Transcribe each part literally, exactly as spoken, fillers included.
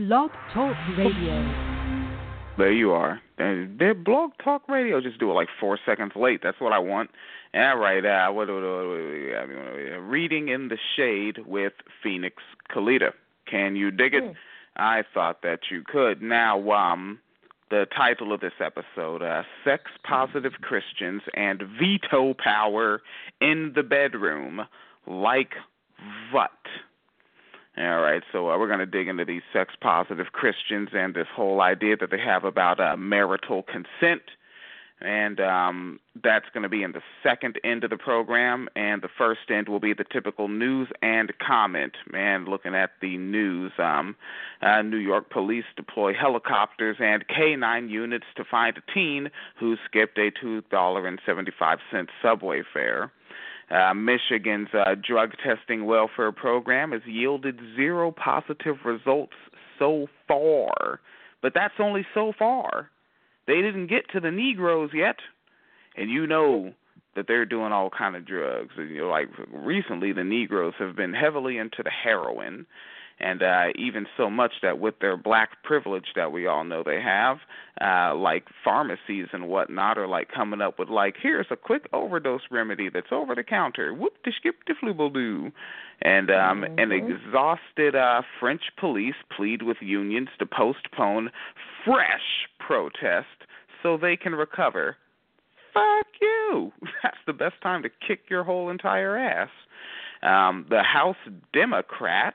Blog Talk Radio. There you are. Their Blog Talk Radio. Just do it like four seconds late. That's what I want. All right. Uh, what, what, what, what, Reading in the Shade with Phoenix Kalita. Can you dig it? Mm. I thought that you could. Now, um, the title of this episode, uh, Sex Positive Christians and Veto Power in the Bedroom. Like what? All right, so uh, we're going to dig into these sex-positive Christians and this whole idea that they have about uh, marital consent, and um, that's going to be in the second end of the program, and the first end will be the typical news and comment. Man, looking at the news, um, uh, New York police deploy helicopters and K nine units to find a teen who skipped a two dollars and seventy-five cents subway fare. Uh, Michigan's uh, drug testing welfare program has yielded zero positive results so far. But that's only so far. They didn't get to the Negroes yet. And you know that they're doing all kind of drugs. You know, like recently the Negroes have been heavily into the heroin. And uh, even so much that with their black privilege that we all know they have, uh, like pharmacies and whatnot are like coming up with like, here's a quick overdose remedy that's over the counter. Whoop de skip de flubble. And um, mm-hmm. an exhausted uh, French police plead with unions to postpone fresh protest so they can recover. Fuck you. That's the best time to kick your whole entire ass. Um, the House Democrats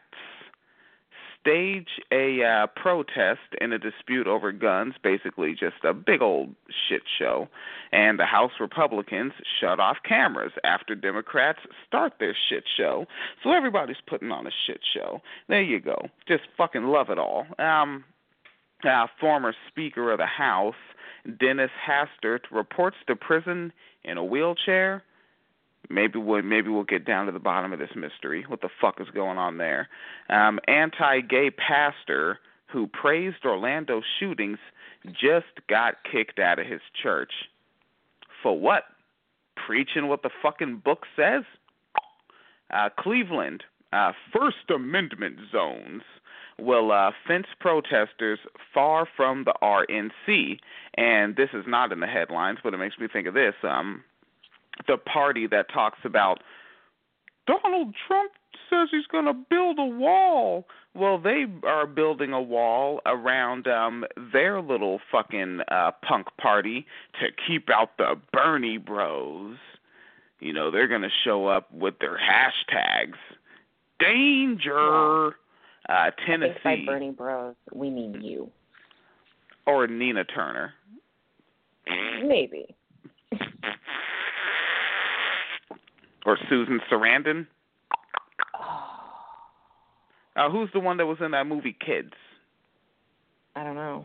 stage a uh, protest in a dispute over guns, basically just a big old shit show. And the House Republicans shut off cameras after Democrats start their shit show. So everybody's putting on a shit show. There you go. Just fucking love it all. Um, uh, former Speaker of the House, Dennis Hastert, reports to prison in a wheelchair. Maybe we'll, maybe we'll get down to the bottom of this mystery. What the fuck is going on there? Um, anti-gay pastor who praised Orlando shootings just got kicked out of his church. For what? Preaching what the fucking book says? Uh, Cleveland, uh, First Amendment zones will uh, fence protesters far from the R N C. And this is not in the headlines, but it makes me think of this. Um... The party that talks about Donald Trump says he's going to build a wall. Well, they are building a wall around um, their little fucking uh, punk party to keep out the Bernie bros. You know, they're going to show up with their hashtags. Danger! Uh, Tennessee. I think by Bernie bros, we mean you. Or Nina Turner. Maybe. Or Susan Sarandon. Uh, who's the one that was in that movie, Kids? I don't know.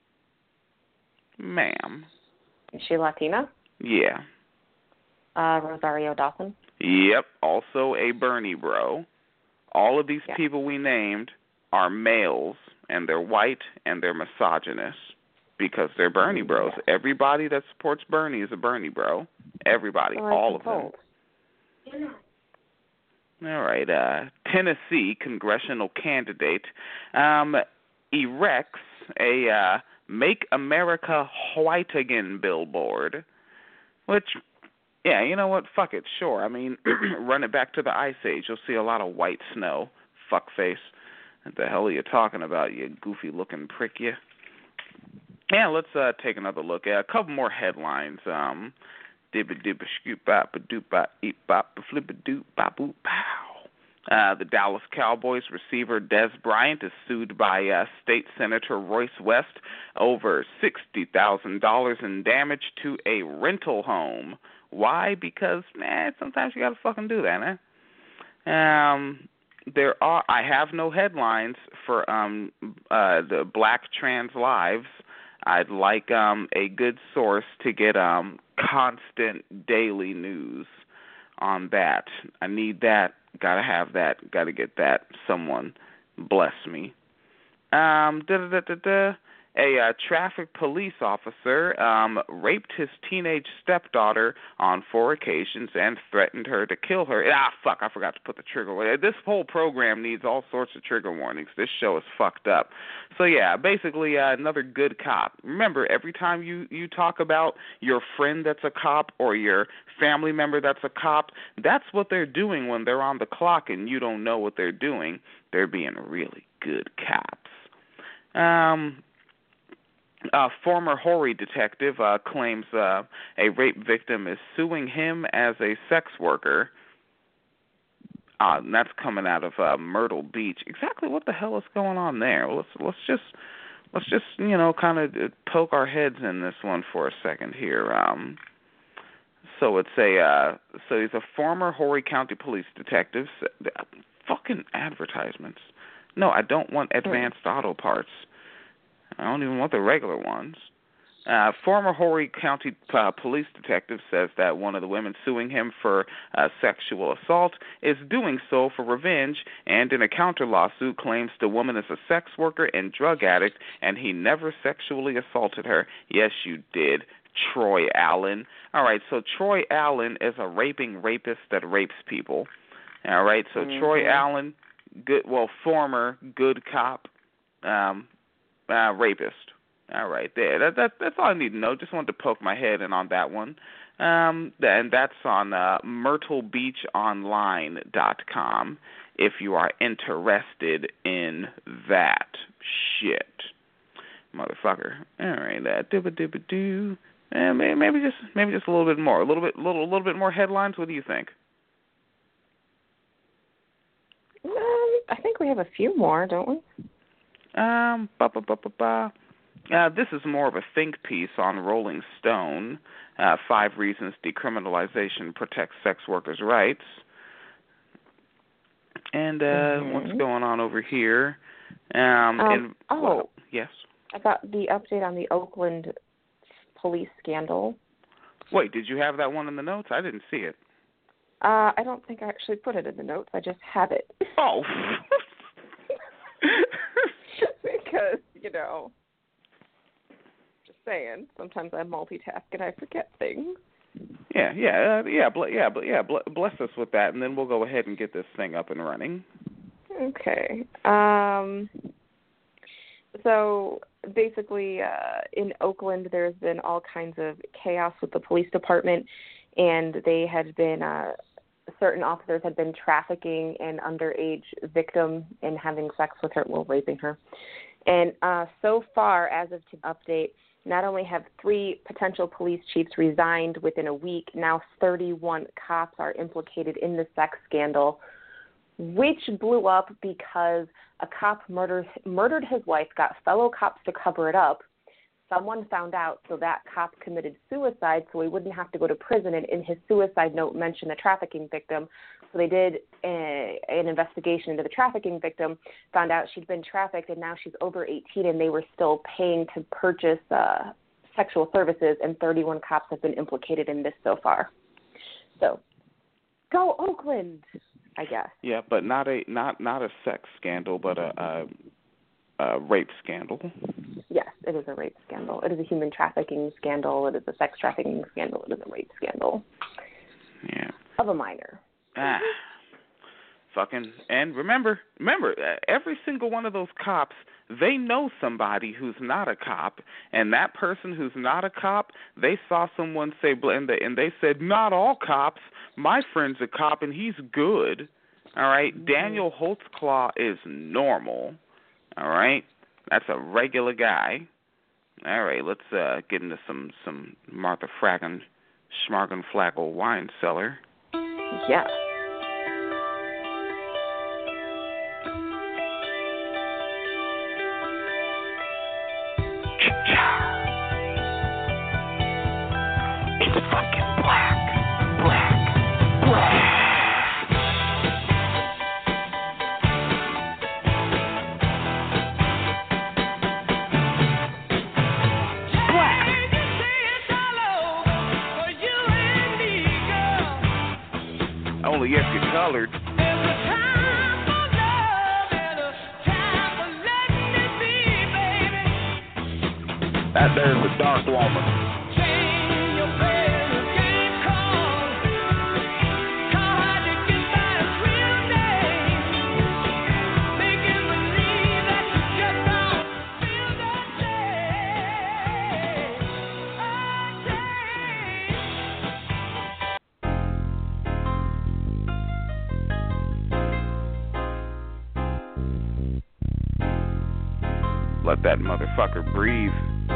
Ma'am. Is she Latina? Yeah. Uh, Rosario Dawson? Yep, also a Bernie bro. All of these yeah. people we named are males, and they're white, and they're misogynist because they're Bernie bros. Yeah. Everybody that supports Bernie is a Bernie bro. Everybody, so all of them. All right. Uh, Tennessee congressional candidate um, erects a uh, Make America White Again billboard, which, yeah, you know what? Fuck it. Sure. I mean, run it back to the Ice Age. You'll see a lot of white snow. Fuckface. What the hell are you talking about, you goofy-looking prick, you? Yeah, let's uh, take another look at a couple more headlines. Um... Dibba dibba scoop bop ba doop bop eat bop ba flippa doop bop boop pow. Uh, the Dallas Cowboys receiver Des Bryant is sued by uh, State Senator Royce West over sixty thousand dollars in damage to a rental home. Why? Because, man, sometimes you gotta fucking do that, man. Um, there are. I have no headlines for um uh the Black Trans Lives. I'd like um a good source to get um constant daily news on that. I need that. Gotta have that. Gotta get that. Someone bless me. Um, da da da da da. A uh, traffic police officer um, raped his teenage stepdaughter on four occasions and threatened her to kill her. Ah, fuck, I forgot to put the trigger warning. This whole program needs all sorts of trigger warnings. This show is fucked up. So, yeah, basically uh, another good cop. Remember, every time you, you talk about your friend that's a cop or your family member that's a cop, that's what they're doing when they're on the clock and you don't know what they're doing. They're being really good cops. Um... A former Horry detective uh, claims uh, a rape victim is suing him as a sex worker. Uh, and that's coming out of uh, Myrtle Beach. Exactly what the hell is going on there? Let's let's just let's just you know kind of poke our heads in this one for a second here. Um, so it's a uh, so he's a former Horry County police detective. Fucking advertisements. No, I don't want Advanced Auto Parts. I don't even want the regular ones. Uh, former Horry County uh, police detective says that one of the women suing him for uh, sexual assault is doing so for revenge, and in a counter lawsuit claims the woman is a sex worker and drug addict, and he never sexually assaulted her. Yes, you did, Troy Allen. All right, so Troy Allen is a raping rapist that rapes people. All right, so mm-hmm. Troy Allen, good, well, former good cop. Um, Uh, rapist. All right, there. That, that that's all I need to know. Just wanted to poke my head in on that one. Um, and that's on uh, Myrtle Beach Online dot com if you are interested in that shit, motherfucker. All right, that dibba dibba doo. And maybe, maybe just maybe just a little bit more, a little bit, little, little bit more headlines. What do you think? Um, I think we have a few more, don't we? Um, ba ba ba ba ba. Uh, this is more of a think piece on Rolling Stone. Uh, five reasons decriminalization protects sex workers' rights. And uh, mm-hmm. what's going on over here? Um, um, in, oh, well, yes. I got the update on the Oakland police scandal. Wait, did you have that one in the notes? I didn't see it. Uh, I don't think I actually put it in the notes. I just have it. Oh. Because, you know, just saying, sometimes I multitask and I forget things. Yeah, yeah, uh, yeah, ble- yeah, but yeah, ble- bless us with that, and then we'll go ahead and get this thing up and running. Okay. Um. So basically, uh, in Oakland, there's been all kinds of chaos with the police department, and they had been uh, certain officers had been trafficking an underage victim and having sex with her, well, raping her. And uh, so far, as of to update, not only have three potential police chiefs resigned within a week, now thirty-one cops are implicated in the sex scandal, which blew up because a cop murdered, murdered his wife, got fellow cops to cover it up. Someone found out, so that cop committed suicide so he wouldn't have to go to prison, and in his suicide note mentioned the trafficking victim. So they did a, an investigation into the trafficking victim, found out she'd been trafficked, and now she's over eighteen, and they were still paying to purchase uh, sexual services, and thirty-one cops have been implicated in this so far. So, go Oakland, I guess. Yeah, but not a not not a sex scandal, but a, a, a rape scandal. Yes, it is a rape scandal. It is a human trafficking scandal. It is a sex trafficking scandal. It is a rape scandal. Yeah. Of a minor. Ah. Fucking, and remember, remember, every single one of those cops, they know somebody who's not a cop, and that person who's not a cop, they saw someone say, and they, and they said, not all cops. My friend's a cop, and he's good. All right? Mm-hmm. Daniel Holtzclaw is normal. All right? That's a regular guy. All right, let's uh, get into some, some Martha Fracken, Schmargen Flagel wine cellar. Yeah. It's fucking black. Black. Black. Only if you're colored. That there's a dark woman. Let that motherfucker breathe.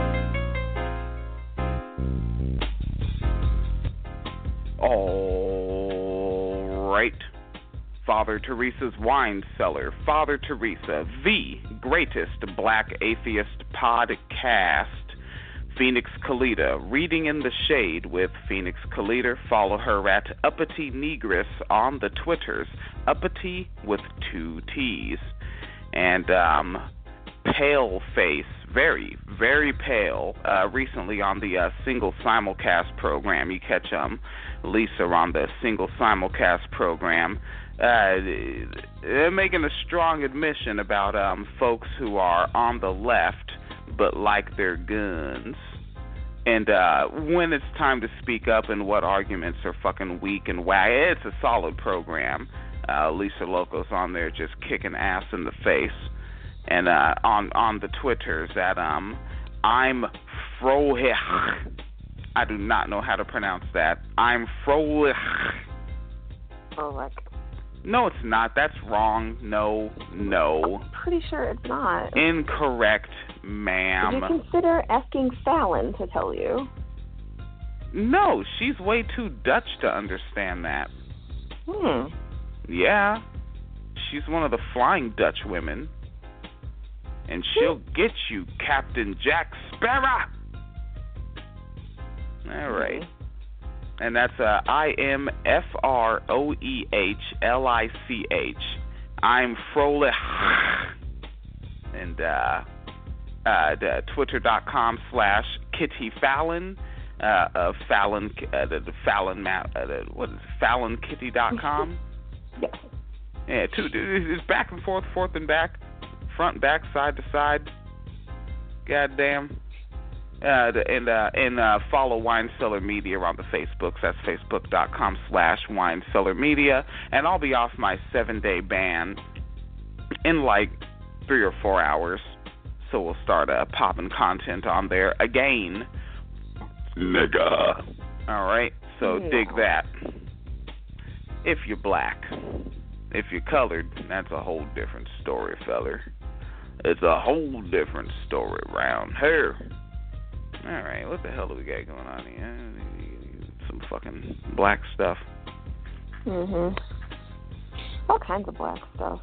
All right. Father Teresa's Wine Cellar. Father Teresa, the greatest black atheist podcast. Phoenix Kalita, Reading in the Shade with Phoenix Kalita. Follow her at Uppity Negress on the Twitters. Uppity with two T's. And, um... pale face, very, very pale. Uh, recently on the uh, single simulcast program, you catch um Lisa on the single simulcast program. Uh, they're making a strong admission about um folks who are on the left but like their guns. And uh, when it's time to speak up and what arguments are fucking weak and whack, it's a solid program. Uh, Lisa Loco's on there just kicking ass in the face. And uh, on on the Twitters at um, I'm Frohlich. I do not know how to pronounce that. I'm Frohlich. Frohlich. No, it's not. That's wrong. No, no. I'm pretty sure it's not. Incorrect, ma'am. Would you consider asking Fallon to tell you? No, she's way too Dutch to understand that. Hmm. Yeah. She's one of the Flying Dutch women. And she'll get you, Captain Jack Sparrow. All right. And that's uh, I M F R O E H L I C H. I'm Frohlich. And uh, uh, twitter.com slash Kitty Fallon. Uh, uh, Fallon, uh, the, the Fallon, uh, the, what is it, Fallon Kitty dot com? Yes. Yeah, two, it's back and forth, forth and back. Front, back, side to side. Goddamn. Uh, and uh, and uh, follow Wine Cellar Media on the Facebooks. That's facebook.com slash Wine Cellar Media. And I'll be off my seven-day ban in like three or four hours. So we'll start uh, popping content on there again. Nigga. All right. So yeah. dig that. If you're black. If you're colored, that's a whole different story, feller. It's a whole different story around here. All right, what the hell do we got going on here? Some fucking black stuff. Mhm. All kinds of black stuff.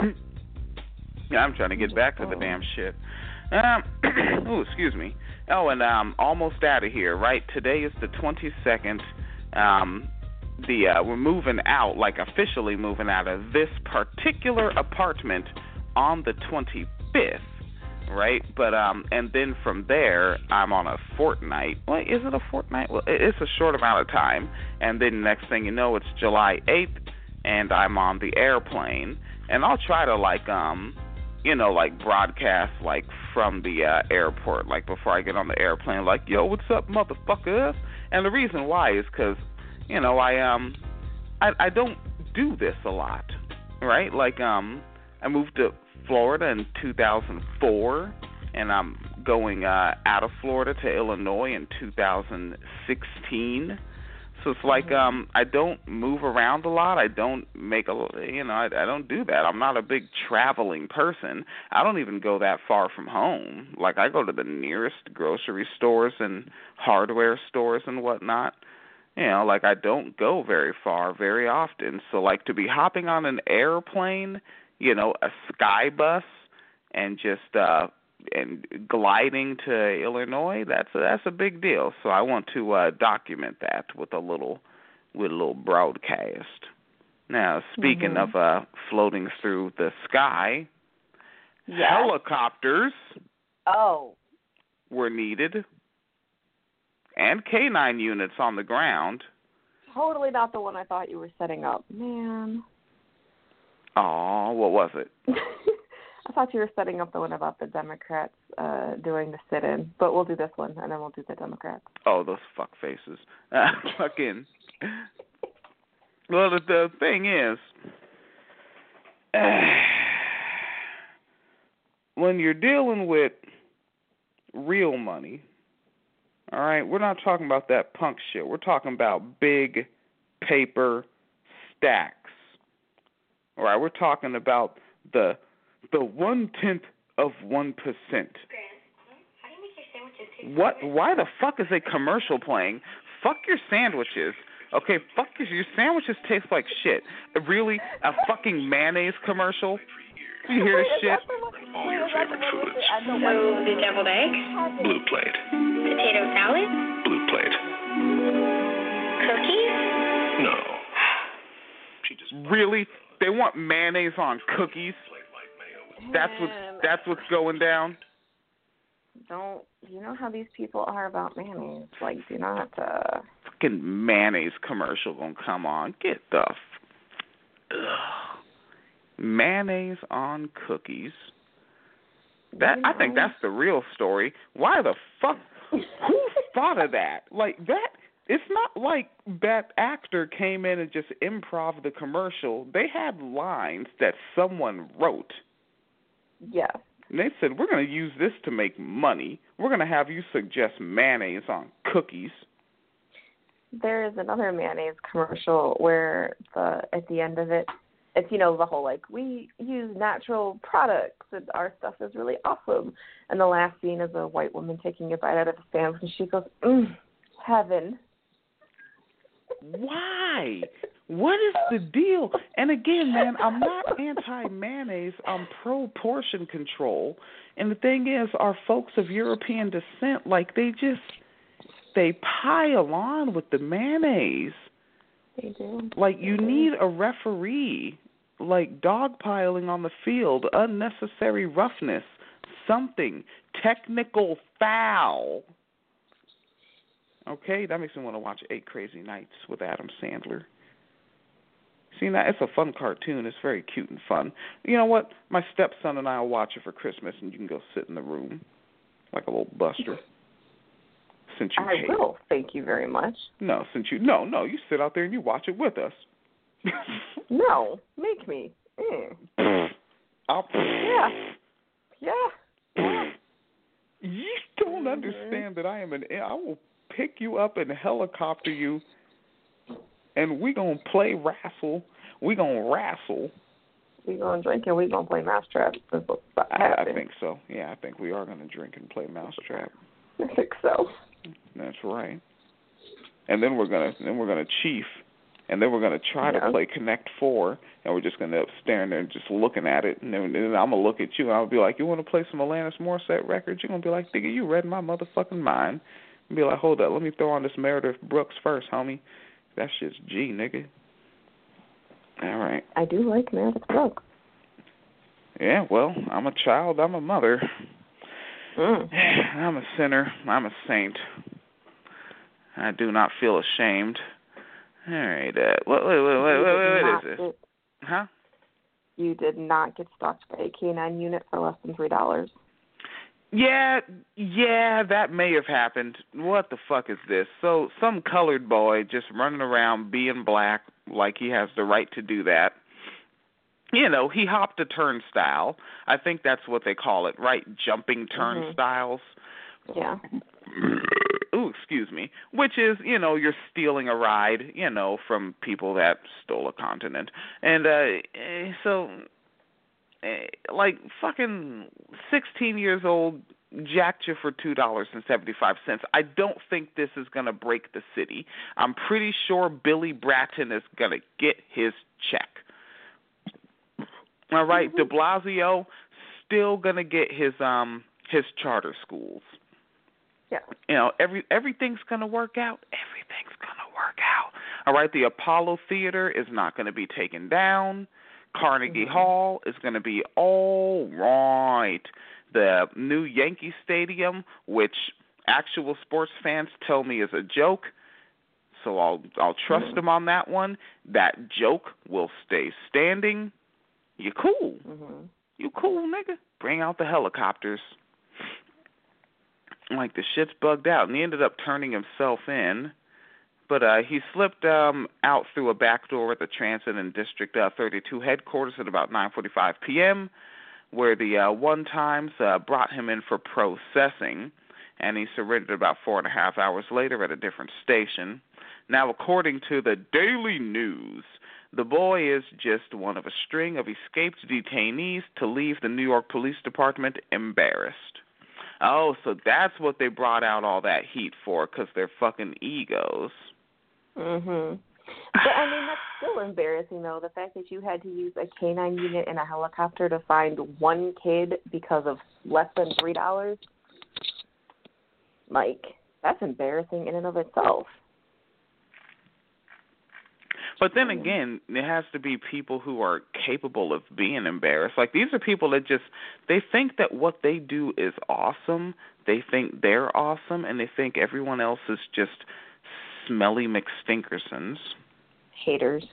Yeah, I'm trying to get back to the damn shit. Um, oh, excuse me. Oh, and um, almost out of here. Right, today is the twenty-second. Um, the uh, we're moving out, like officially moving out of this particular apartment on the twenty-fifth. Right, but um, and then from there, I'm on a fortnight. Well, is it a fortnight? Well, it's a short amount of time, and then next thing you know, it's July eighth, and I'm on the airplane, and I'll try to like um, you know, like broadcast like from the uh, airport, like before I get on the airplane, like, yo, what's up, motherfuckers? And the reason why is because, you know, I um, I I don't do this a lot, right? Like um, I moved to Florida in two thousand four, and I'm going uh, out of Florida to Illinois in two thousand sixteen. So it's like um, I don't move around a lot. I don't make a, you know, I, I don't do that. I'm not a big traveling person. I don't even go that far from home. Like I go to the nearest grocery stores and hardware stores and whatnot. You know, like I don't go very far very often. So like to be hopping on an airplane, you know, a sky bus, and just uh, and gliding to Illinois, that's a, that's a big deal. So I want to uh, document that with a little with a little broadcast. Now, speaking mm-hmm. of uh, floating through the sky, yes. helicopters oh were needed, and K nine units on the ground. Totally not the one I thought you were setting up, man. Oh, what was it? I thought you were setting up the one about the Democrats uh, doing the sit-in, but we'll do this one, and then we'll do the Democrats. Oh, those fuck faces. Uh, fucking. Well, the, the thing is, uh, when you're dealing with real money, all right, we're not talking about that punk shit. We're talking about big paper stacks. All right, we're talking about the the one tenth of one percent. What? Why the fuck is a commercial playing? Fuck your sandwiches. Okay, fuck your, your sandwiches taste like shit. Really, a fucking mayonnaise commercial? You hear this shit? All your favorite foods. So the deviled eggs, Blue plate. potato salad, Blue plate. cookies. No. She just Really? They want mayonnaise on cookies? That's what. That's what's going down. Don't you know how these people are about mayonnaise? Like, do not. Uh... Fucking mayonnaise commercial gonna come on. Get the f- Ugh. Mayonnaise on cookies. That I think that's the real story. Why the fuck? Who thought of that? Like that? It's not like that actor came in and just improv the commercial. They had lines that someone wrote. Yeah. And they said, we're going to use this to make money. We're going to have you suggest mayonnaise on cookies. There is another mayonnaise commercial where the at the end of it, it's, you know, the whole, like, we use natural products and our stuff is really awesome. And the last scene is a white woman taking a bite out of a sandwich and she goes, mm, heaven. Why? What is the deal? And again, man, I'm not anti-mayonnaise. I'm pro-portion control. And the thing is, our folks of European descent, like, they just, they pile on with the mayonnaise. They do. Like, you They do. need a referee, like dogpiling on the field, unnecessary roughness, something, technical foul. Okay, that makes me want to watch Eight Crazy Nights with Adam Sandler. See, that it's a fun cartoon. It's very cute and fun. You know what? My stepson and I will watch it for Christmas, and you can go sit in the room like a little buster. Since you I hate will. Thank you very much. No, since you no, no, you sit out there and you watch it with us. No, make me. Mm. I'll, Yeah. Yeah. Yeah. You don't understand that I am an. I will pick you up and helicopter you, and we gonna play wrestle. We gonna wrestle. We gonna drink and we gonna play mousetrap. That's what's about to I, I happen. think so. Yeah, I think we are gonna drink and play mousetrap. I think so. That's right. And then we're gonna then we're gonna chief, and then we're gonna try Yeah. to play Connect Four, and we're just gonna end up staring there and just looking at it, and then, and then I'm gonna look at you, and I'll be like, "You want to play some Alanis Morissette records?" You're gonna be like, "Nigga, you read my motherfucking mind." And be like, "Hold up, let me throw on this Meredith Brooks first, homie. That shit's G, nigga." All right. I do like Meredith Brooks. Yeah, well, I'm a child. I'm a mother. Mm. I'm a sinner. I'm a saint. I do not feel ashamed. All right. Uh, what, what, what, what, what, what is this? Get, Huh? you did not get stalked by a K nine unit for less than three dollars. Yeah, yeah, that may have happened. What the fuck is this? So some colored boy just running around being black like he has the right to do that. You know, he hopped a turnstile. I think that's what they call it, right? Jumping turnstiles. Yeah. Ooh, excuse me. Which is, you know, you're stealing a ride, you know, from people that stole a continent. And uh, eh, so, eh, like, fucking sixteen years old jacked you for two dollars and seventy-five cents. I don't think this is going to break the city. I'm pretty sure Billy Bratton is going to get his check. All right, mm-hmm. De Blasio still going to get his um his charter schools. Yeah. You know, every everything's going to work out. Everything's going to work out. All right, the Apollo Theater is not going to be taken down. Carnegie mm-hmm. Hall is going to be all right. The new Yankee Stadium, which actual sports fans tell me is a joke, so I'll I'll trust mm-hmm. them on that one. That joke will stay standing. You're cool. Mm-hmm. You cool, nigga? Bring out the helicopters. Like, the shit's bugged out. And he ended up turning himself in. But uh, he slipped um, out through a back door at the Transit and District uh, thirty-two headquarters at about nine forty-five p.m., where the uh, one times uh, brought him in for processing, and he surrendered about four and a half hours later at a different station. Now, according to the Daily News, the boy is just one of a string of escaped detainees to leave the New York Police Department embarrassed. Oh, so that's what they brought out all that heat for, because they're fucking egos. Mhm. But, I mean, that's still embarrassing, though, the fact that you had to use a canine unit and a helicopter to find one kid because of less than three dollars. Like, that's embarrassing in and of itself. But then again, there has to be people who are capable of being embarrassed. Like, these are people that just, they think that what they do is awesome. They think they're awesome, and they think everyone else is just smelly McStinkersons. Haters.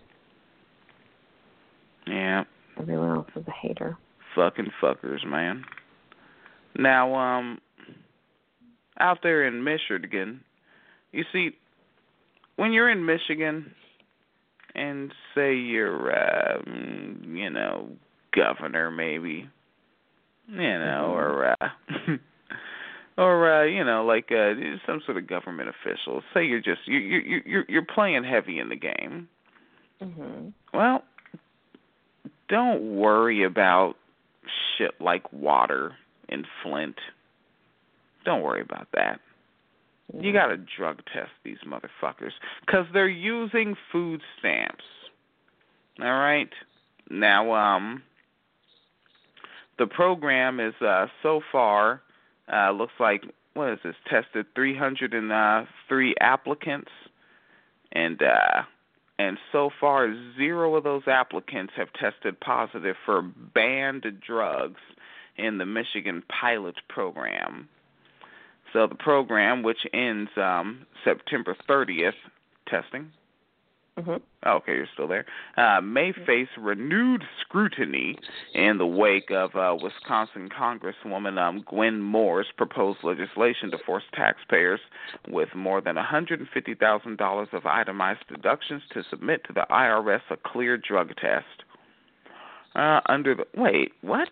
Yeah. Everyone else is a hater. Fucking fuckers, man. Now, um, out there in Michigan, you see, when you're in Michigan, and say you're, uh, you know, governor maybe, you know, or, uh, or uh, you know, like uh, some sort of government official. Say you're just you you you you're playing heavy in the game. Mm-hmm. Well, don't worry about shit like water in Flint. Don't worry about that. You got to drug test these motherfuckers because they're using food stamps. All right? Now, um, the program is uh, so far, uh, looks like, what is this, tested three hundred three applicants. And, uh, and so far, zero of those applicants have tested positive for banned drugs in the Michigan pilot program. So the program, which ends um, September thirtieth, testing. Mm-hmm. Oh, okay, you're still there. Uh, may face renewed scrutiny in the wake of uh, Wisconsin Congresswoman um, Gwen Moore's proposed legislation to force taxpayers with more than one hundred fifty thousand dollars of itemized deductions to submit to the I R S a clear drug test. Uh, under the wait, what?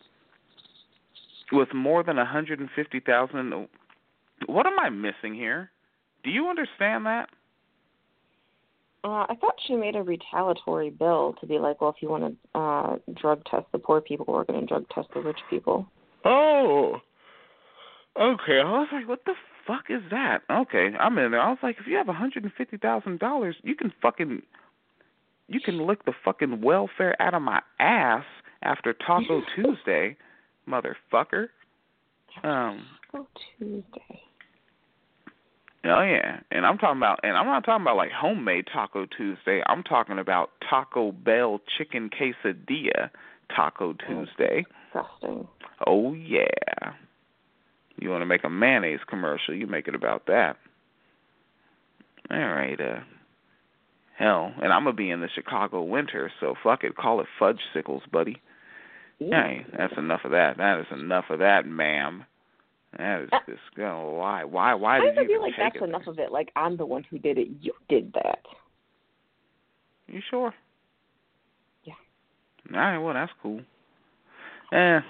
With more than one hundred fifty thousand dollars. What am I missing here? Do you understand that? Uh, I thought she made a retaliatory bill to be like, well, if you want to uh, drug test the poor people, we're going to drug test the rich people. Oh, okay. I was like, what the fuck is that? Okay, I'm in there. I was like, if you have one hundred fifty thousand dollars, you can fucking, you can lick the fucking welfare out of my ass after Taco Tuesday, motherfucker. Um, Taco Tuesday. Oh yeah, and I'm talking about, and I'm not talking about like homemade Taco Tuesday. I'm talking about Taco Bell chicken quesadilla Taco Tuesday. Disgusting. Oh yeah. You want to make a mayonnaise commercial? You make it about that. All right. Uh, hell, and I'm gonna be in the Chicago winter, so fuck it, call it fudge sickles, buddy. Hey, that's enough of that. That is enough of that, ma'am. That is just gonna lie. Why? Why did I you feel like take that's it? enough of it. Like, I'm the one who did it. You did that. You sure? Yeah. All right. Well, that's cool. Eh.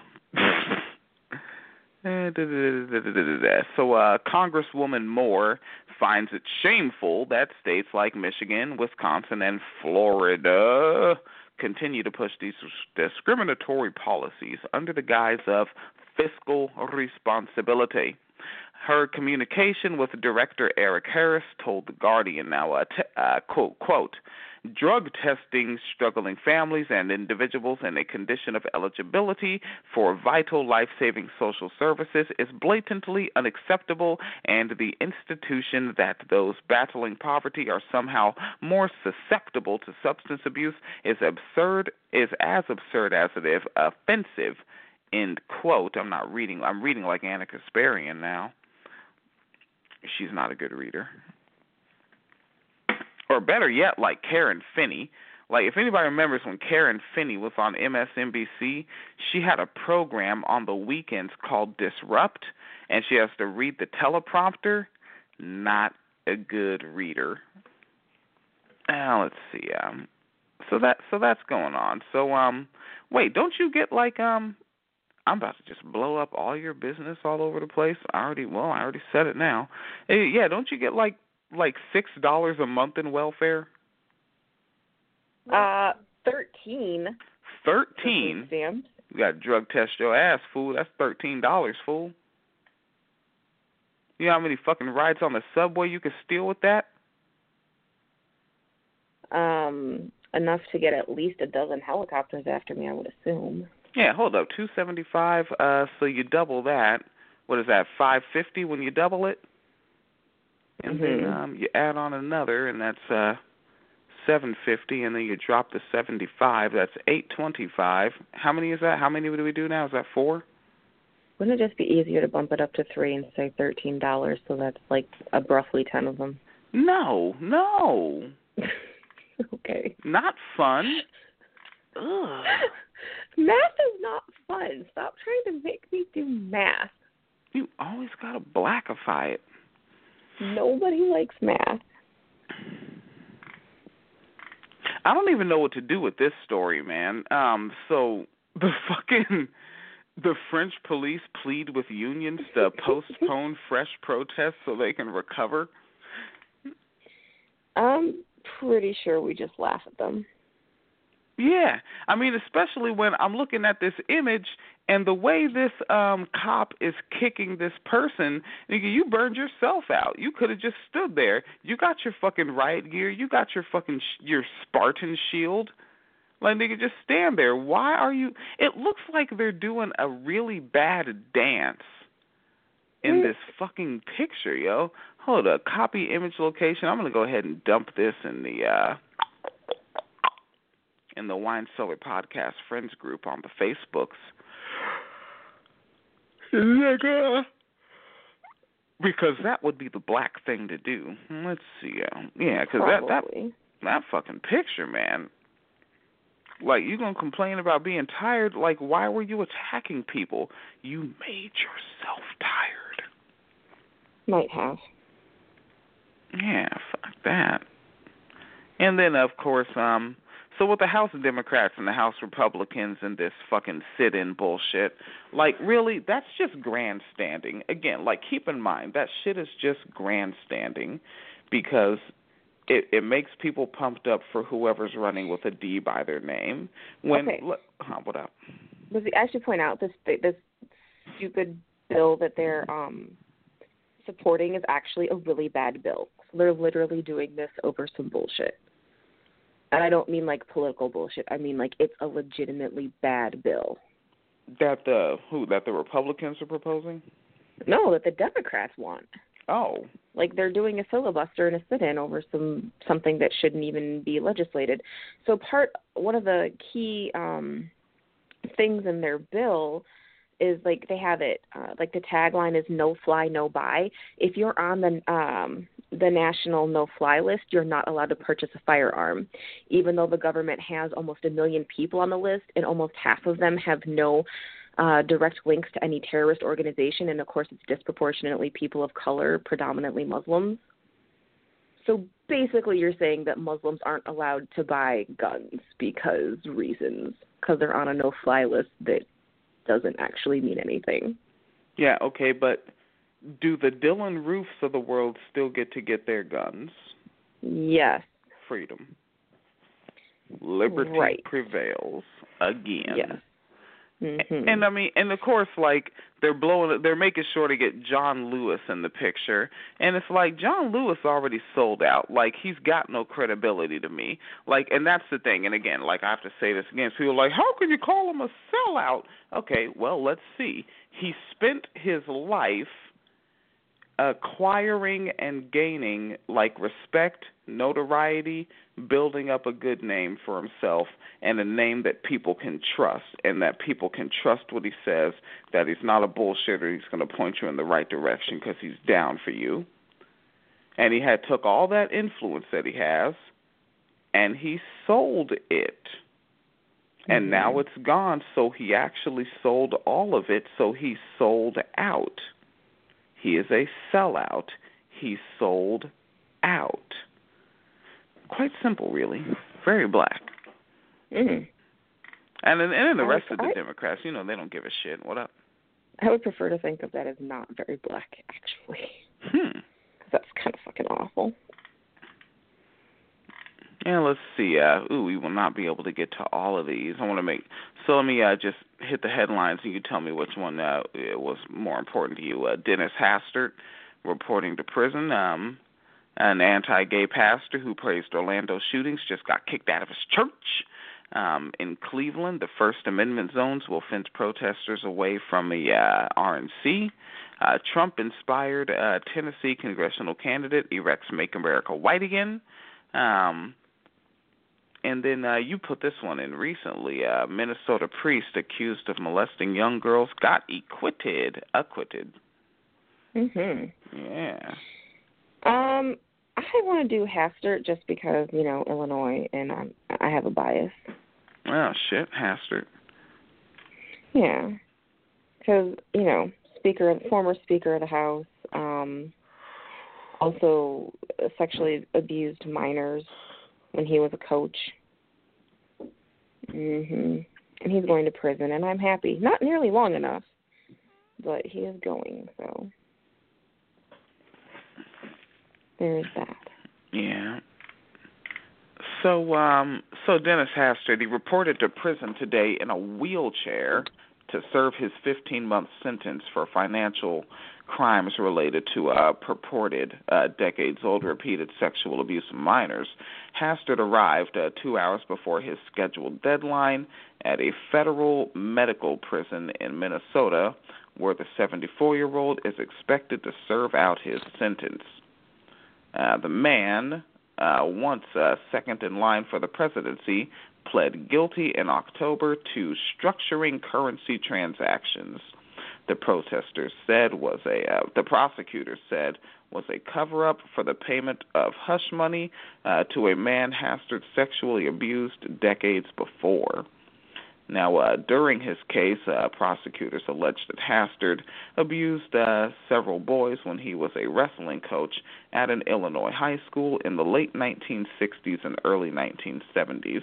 So, uh, Congresswoman Moore finds it shameful that states like Michigan, Wisconsin, and Florida continue to push these discriminatory policies under the guise of fiscal responsibility. Her communication with Director Eric Harris told The Guardian now, uh, t- uh, quote, quote, drug testing struggling families and individuals in a condition of eligibility for vital life-saving social services is blatantly unacceptable, and the institution that those battling poverty are somehow more susceptible to substance abuse is absurd, is as absurd as it is offensive, end quote. I'm not reading, I'm reading like Anna Kasparian now. She's not a good reader. Or better yet, like Karen Finney, Like, if anybody remembers when Karen Finney was on M S N B C, she had a program on the weekends called Disrupt, and she has to read the teleprompter. Not a good reader. Now, let's see. Um, so that so that's going on. So, um, wait, don't you get, like, um, I'm about to just blow up all your business all over the place. I already, well, I already said it now. Hey, yeah, don't you get, like, like six dollars a month in welfare? Uh, thirteen. Thirteen. Stamps. You got to drug test your ass, fool. That's thirteen dollars, fool. You know how many fucking rides on the subway you could steal with that? Um, enough to get at least a dozen helicopters after me, I would assume. Yeah, hold up, two seventy five. Uh, so you double that. What is that? Five fifty when you double it, and mm-hmm. then um, you add on another, and that's uh, seven fifty, and then you drop the seventy five. That's eight twenty five. How many is that? How many do we do now? Is that four? Wouldn't it just be easier to bump it up to three and say thirteen dollars? So that's like a roughly ten of them. No, no. Okay. Not fun. Ugh. Math is not fun. Stop trying to make me do math. You always gotta blackify it. Nobody likes math. I don't even know what to do with this story, man. Um, so the fucking the French police plead with unions to postpone fresh protests so they can recover. I'm pretty sure we just laugh at them. Yeah, I mean, especially when I'm looking at this image and the way this um, cop is kicking this person, nigga, you burned yourself out. You could have just stood there. You got your fucking riot gear. You got your fucking sh- your Spartan shield. Like, nigga, just stand there. Why are you? It looks like they're doing a really bad dance in this fucking picture, yo. Hold up, copy image location. I'm gonna go ahead and dump this in the. Uh, in the Wine Cellar Podcast Friends group on the Facebooks. Because that would be the black thing to do. Let's see. Uh, yeah, because that, that, that fucking picture, man. Like, you going to complain about being tired? Like, why were you attacking people? You made yourself tired. Might have. Yeah, fuck that. And then, of course, um... so with the House Democrats and the House Republicans and this fucking sit-in bullshit, like, really, that's just grandstanding. Again, like, keep in mind, that shit is just grandstanding because it, it makes people pumped up for whoever's running with a D by their name. When, okay. Look, huh, what up? I should point out this this stupid bill that they're um, supporting is actually a really bad bill. So they're literally doing this over some bullshit. And I don't mean, like, political bullshit. I mean, like, it's a legitimately bad bill. That the, who, that the Republicans are proposing? No, that the Democrats want. Oh. Like, they're doing a filibuster and a sit-in over some something that shouldn't even be legislated. So part, one of the key um, things in their bill is, like, they have it, uh, like, the tagline is no fly, no buy. If you're on the um, the national no-fly list, you're not allowed to purchase a firearm, even though the government has almost a million people on the list, and almost half of them have no uh, direct links to any terrorist organization, and, of course, it's disproportionately people of color, predominantly Muslims. So basically you're saying that Muslims aren't allowed to buy guns because reasons, because they're on a no-fly list that doesn't actually mean anything. Yeah, okay, but do the Dylan Roofs of the world still get to get their guns? Yes. Freedom. Liberty right. prevails again. Yes. Mm-hmm. And, and I mean, and of course, like, they're blowing, they're making sure to get John Lewis in the picture, and it's like John Lewis already sold out. Like, he's got no credibility to me. Like, and that's the thing. And again, like, I have to say this again. People are like, how can you call him a sellout? Okay, well, let's see. He spent his life acquiring and gaining, like, respect, notoriety, building up a good name for himself, and a name that people can trust, and that people can trust what he says, that he's not a bullshitter, he's going to point you in the right direction because he's down for you. And he had took all that influence that he has and he sold it. And Mm-hmm. now it's gone, so he actually sold all of it, so he sold out. He is a sellout. He sold out. Quite simple, really. Very black. Mm-hmm. And then, and then the I- rest of the I- Democrats, you know, they don't give a shit. What up? I would prefer to think of that as not very black, actually. Hmm. 'Cause that's kind of fucking awful. Yeah, let's see. Uh, ooh, we will not be able to get to all of these. I want to make so. Let me uh, just hit the headlines, and you tell me which one uh, was more important to you. Uh, Dennis Hastert reporting to prison. Um, an anti-gay pastor who praised Orlando shootings just got kicked out of his church. Um, in Cleveland, the First Amendment zones will fence protesters away from the uh, R N C. Uh, Trump-inspired uh, Tennessee congressional candidate erects "Make America White Again." Um, And then uh, you put this one in recently. Uh, Minnesota priest accused of molesting young girls got acquitted. Acquitted. Mhm. Yeah. Um, I want to do Hastert just because you know Illinois, and I'm, I have a bias. Oh shit, Hastert. Yeah, because you know, speaker, former Speaker of the House, um, also sexually abused minors when he was a coach. Mhm. And he's going to prison, and I'm happy. Not nearly long enough, but he is going. So there's that. Yeah. So, um, so Dennis Hastert, he reported to prison today in a wheelchair to serve his fifteen-month sentence for financial crimes related to uh, purported uh, decades-old repeated sexual abuse of minors. Hastert arrived uh, two hours before his scheduled deadline at a federal medical prison in Minnesota, where the seventy-four-year-old is expected to serve out his sentence. Uh, the man, uh, once uh, second in line for the presidency, pled guilty in October to structuring currency transactions. The protesters said was a uh, the prosecutors said was a cover-up for the payment of hush money uh, to a man Hastert sexually abused decades before. Now, uh, during his case, uh, prosecutors alleged that Hastert abused uh, several boys when he was a wrestling coach at an Illinois high school in the late nineteen sixties and early nineteen seventies.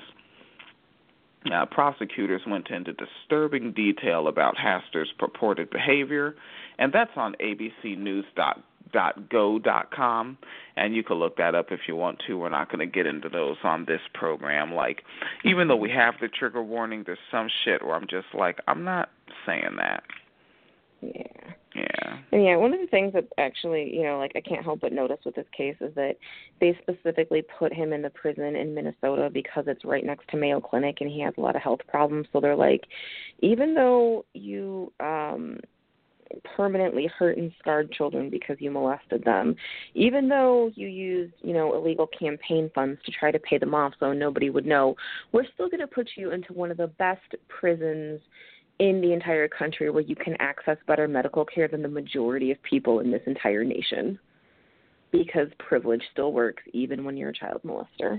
Uh, prosecutors went into disturbing detail about Hastert's purported behavior, and that's on A B C news dot go dot com, and you can look that up if you want to. We're not going to get into those on this program. Like, even though we have the trigger warning, there's some shit where I'm just like, I'm not saying that. Yeah. Yeah. And yeah, one of the things that actually, you know, like I can't help but notice with this case is that they specifically put him in the prison in Minnesota because it's right next to Mayo Clinic and he has a lot of health problems. So they're like, even though you um permanently hurt and scarred children because you molested them, even though you used, you know, illegal campaign funds to try to pay them off so nobody would know, we're still going to put you into one of the best prisons in the entire country where you can access better medical care than the majority of people in this entire nation, because privilege still works even when you're a child molester.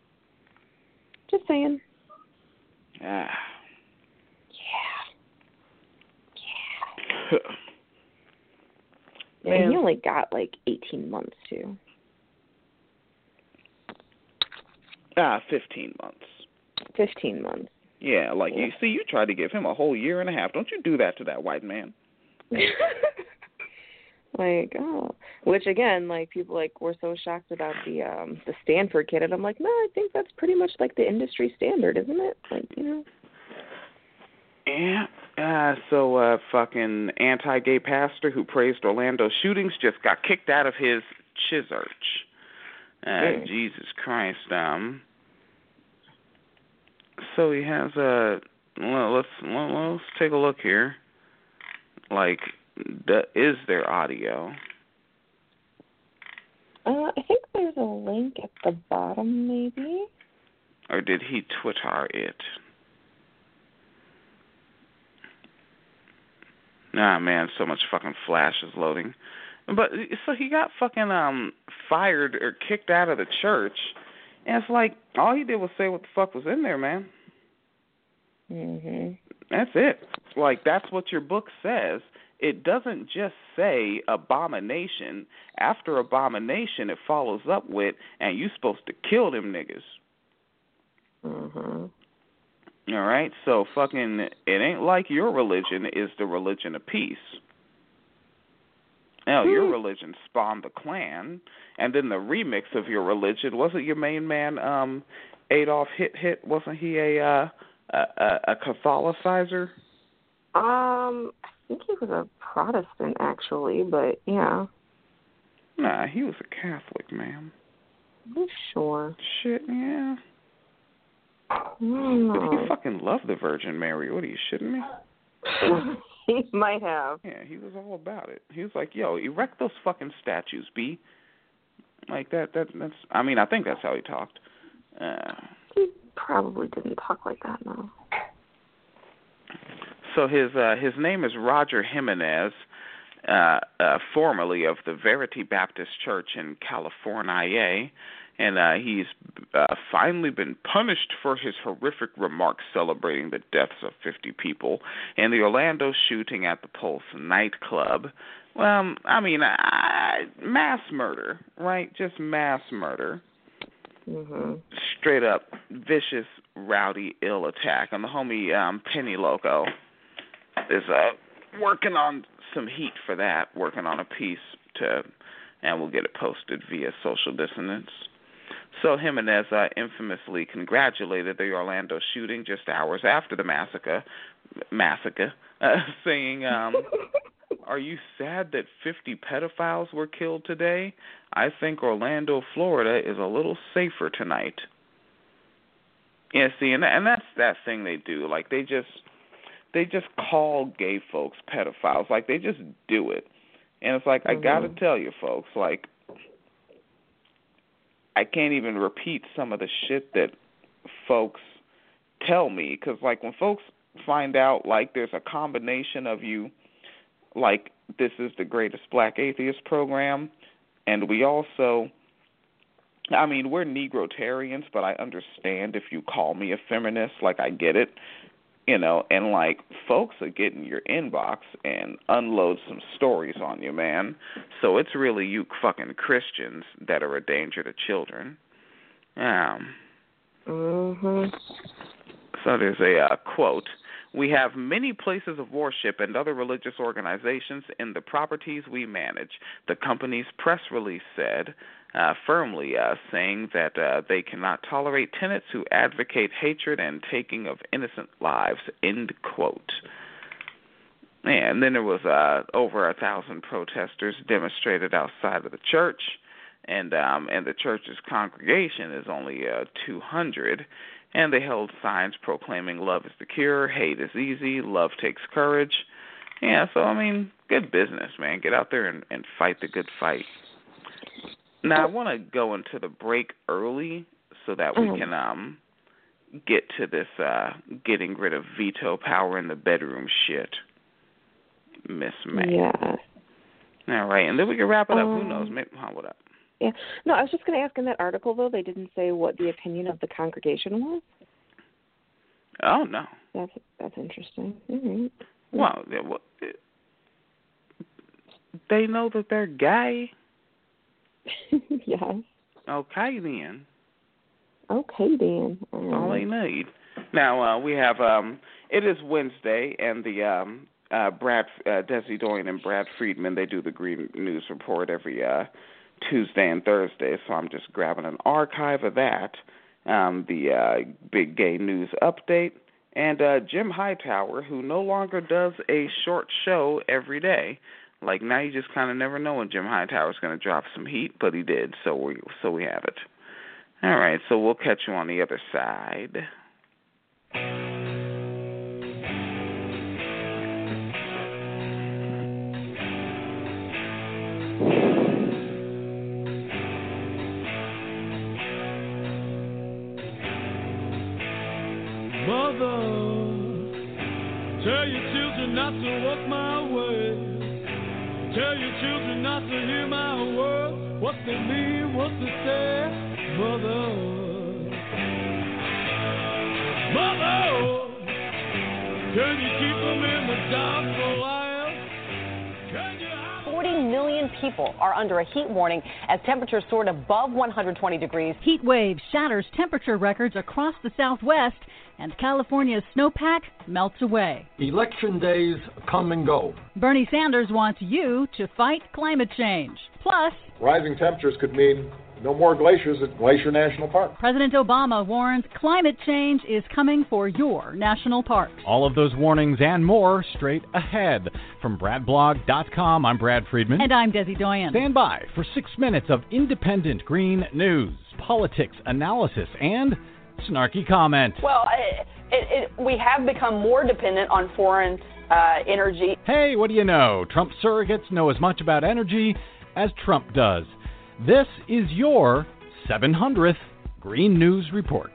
Just saying. Yeah. Yeah. Yeah. And he only got like eighteen months too. Ah, fifteen months. Fifteen months. Yeah, like, Yeah. you see, you tried to give him a whole year and a half. Don't you do that to that white man. Like, oh, which again, like people like were so shocked about the um the Stanford kid, and I'm like, no, I think that's pretty much like the industry standard, isn't it? Like, you know. Yeah. Uh, so, uh, fucking anti-gay pastor who praised Orlando shootings just got kicked out of his church. Uh, Mm. Jesus Christ. Um. So he has a. Well, let's let's take a look here. Like, the, is there audio? Uh, I think there's a link at the bottom, maybe. Or did he Twitter it? Nah, man, so much fucking flash is loading. But so he got fucking um fired or kicked out of the church, And it's like, all he did was say what the fuck was in there, man. Mhm. That's it. Like, that's what your book says. It doesn't just say abomination. After abomination, it follows up with, and you supposed to kill them niggas. Mhm. All right? So fucking, it ain't like your religion is the religion of peace. Now, your religion spawned the Klan, and then the remix of your religion, wasn't your main man, um, Adolf Hit Hit, wasn't he a, uh, a, a, a Catholicizer? Um, I think he was a Protestant, actually, but yeah. Nah, he was a Catholic, man. I'm sure. Shit, yeah. I don't But he know. fucking loved the Virgin Mary. What, are you shitting me? He might have. Yeah, he was all about it. He was like, yo, erect those fucking statues, B. Like, that, that that's, I mean, I think that's how he talked. Uh, He probably didn't talk like that, no. so his uh, his name is Roger Jimenez, uh, uh, formerly of the Verity Baptist Church in California, and uh, he's uh, finally been punished for his horrific remarks celebrating the deaths of fifty people in the Orlando shooting at the Pulse nightclub. Well, I mean, uh, mass murder, right? Just mass murder. Mm-hmm. Straight up vicious, rowdy, ill attack. And the homie um, Penny Loco is uh, working on some heat for that, working on a piece to, and we'll get it posted via Social Dissonance. So Jimenez uh, infamously congratulated the Orlando shooting just hours after the massacre, massacre, uh, saying, um, "Are you sad that fifty pedophiles were killed today? I think Orlando, Florida is a little safer tonight." Yeah, see, and and that's that thing they do. Like they just they just call gay folks pedophiles. Like they just do it, and it's like mm-hmm. I got to tell you, folks, like. I can't even repeat some of the shit that folks tell me, because, like, when folks find out, like, there's a combination of you, like, this is the greatest black atheist program, and we also, I mean, we're Negrotarians, but I understand if you call me a feminist, like, I get it, you know, and, like, folks are getting your inbox and unload some stories on you, man. So it's really you fucking Christians that are a danger to children. Um, mm-hmm. So there's a uh, quote. "We have many places of worship and other religious organizations in the properties we manage," the company's press release said, uh, firmly uh, saying that uh, they cannot tolerate tenants who advocate hatred and taking of innocent lives, end quote. And then there was uh, over a thousand protesters demonstrated outside of the church, and um, and the church's congregation is only uh, two hundred, and they held signs proclaiming love is the cure, hate is easy, love takes courage. Yeah, so, I mean, good business, man. Get out there and, and fight the good fight. Now, I want to go into the break early so that we can um get to this uh, getting rid of veto power in the bedroom shit, Miss May. Yeah. All right, and then we can wrap it up. Um, Who knows? Maybe, huh, what up? Yeah. No, I was just going to ask, in that article, though, they didn't say what the opinion of the congregation was? Oh, no. That's that's interesting. Mm-hmm. Well, they, well, they know that they're gay. Yes. Okay, then. Okay, then. That's all they need. Now, uh, we have, um, it is Wednesday, and the um, uh, Brad, uh, Desi Doyen and Brad Friedman, they do the Green News Report every uh, Tuesday and Thursday, so I'm just grabbing an archive of that, um, the uh, Big Gay News Update, and uh, Jim Hightower, who no longer does a short show every day. Like, now you just kind of never know when Jim Hightower's going to drop some heat, but he did, so we so we have it. All right, so we'll catch you on the other side. Mother, tell your children not to walk my way. Tell your children not to hear my words, what they mean, what they say. Mother, Can you keep them in the dark for a while? Can you... forty million people are under a heat warning as temperatures soared above one hundred twenty degrees. Heat wave shatters temperature records across the Southwest, and California's snowpack melts away. Election days come and go. Bernie Sanders wants you to fight climate change. Plus, rising temperatures could mean no more glaciers at Glacier National Park. President Obama warns climate change is coming for your national parks. All of those warnings and more straight ahead. From Brad Blog dot com, I'm Brad Friedman. And I'm Desi Doyen. Stand by for six minutes of independent green news, politics, analysis, and snarky comment. Well, it, it, it, we have become more dependent on foreign uh, energy. Hey, what do you know? Trump surrogates know as much about energy as Trump does. This is your seven hundredth Green News Report.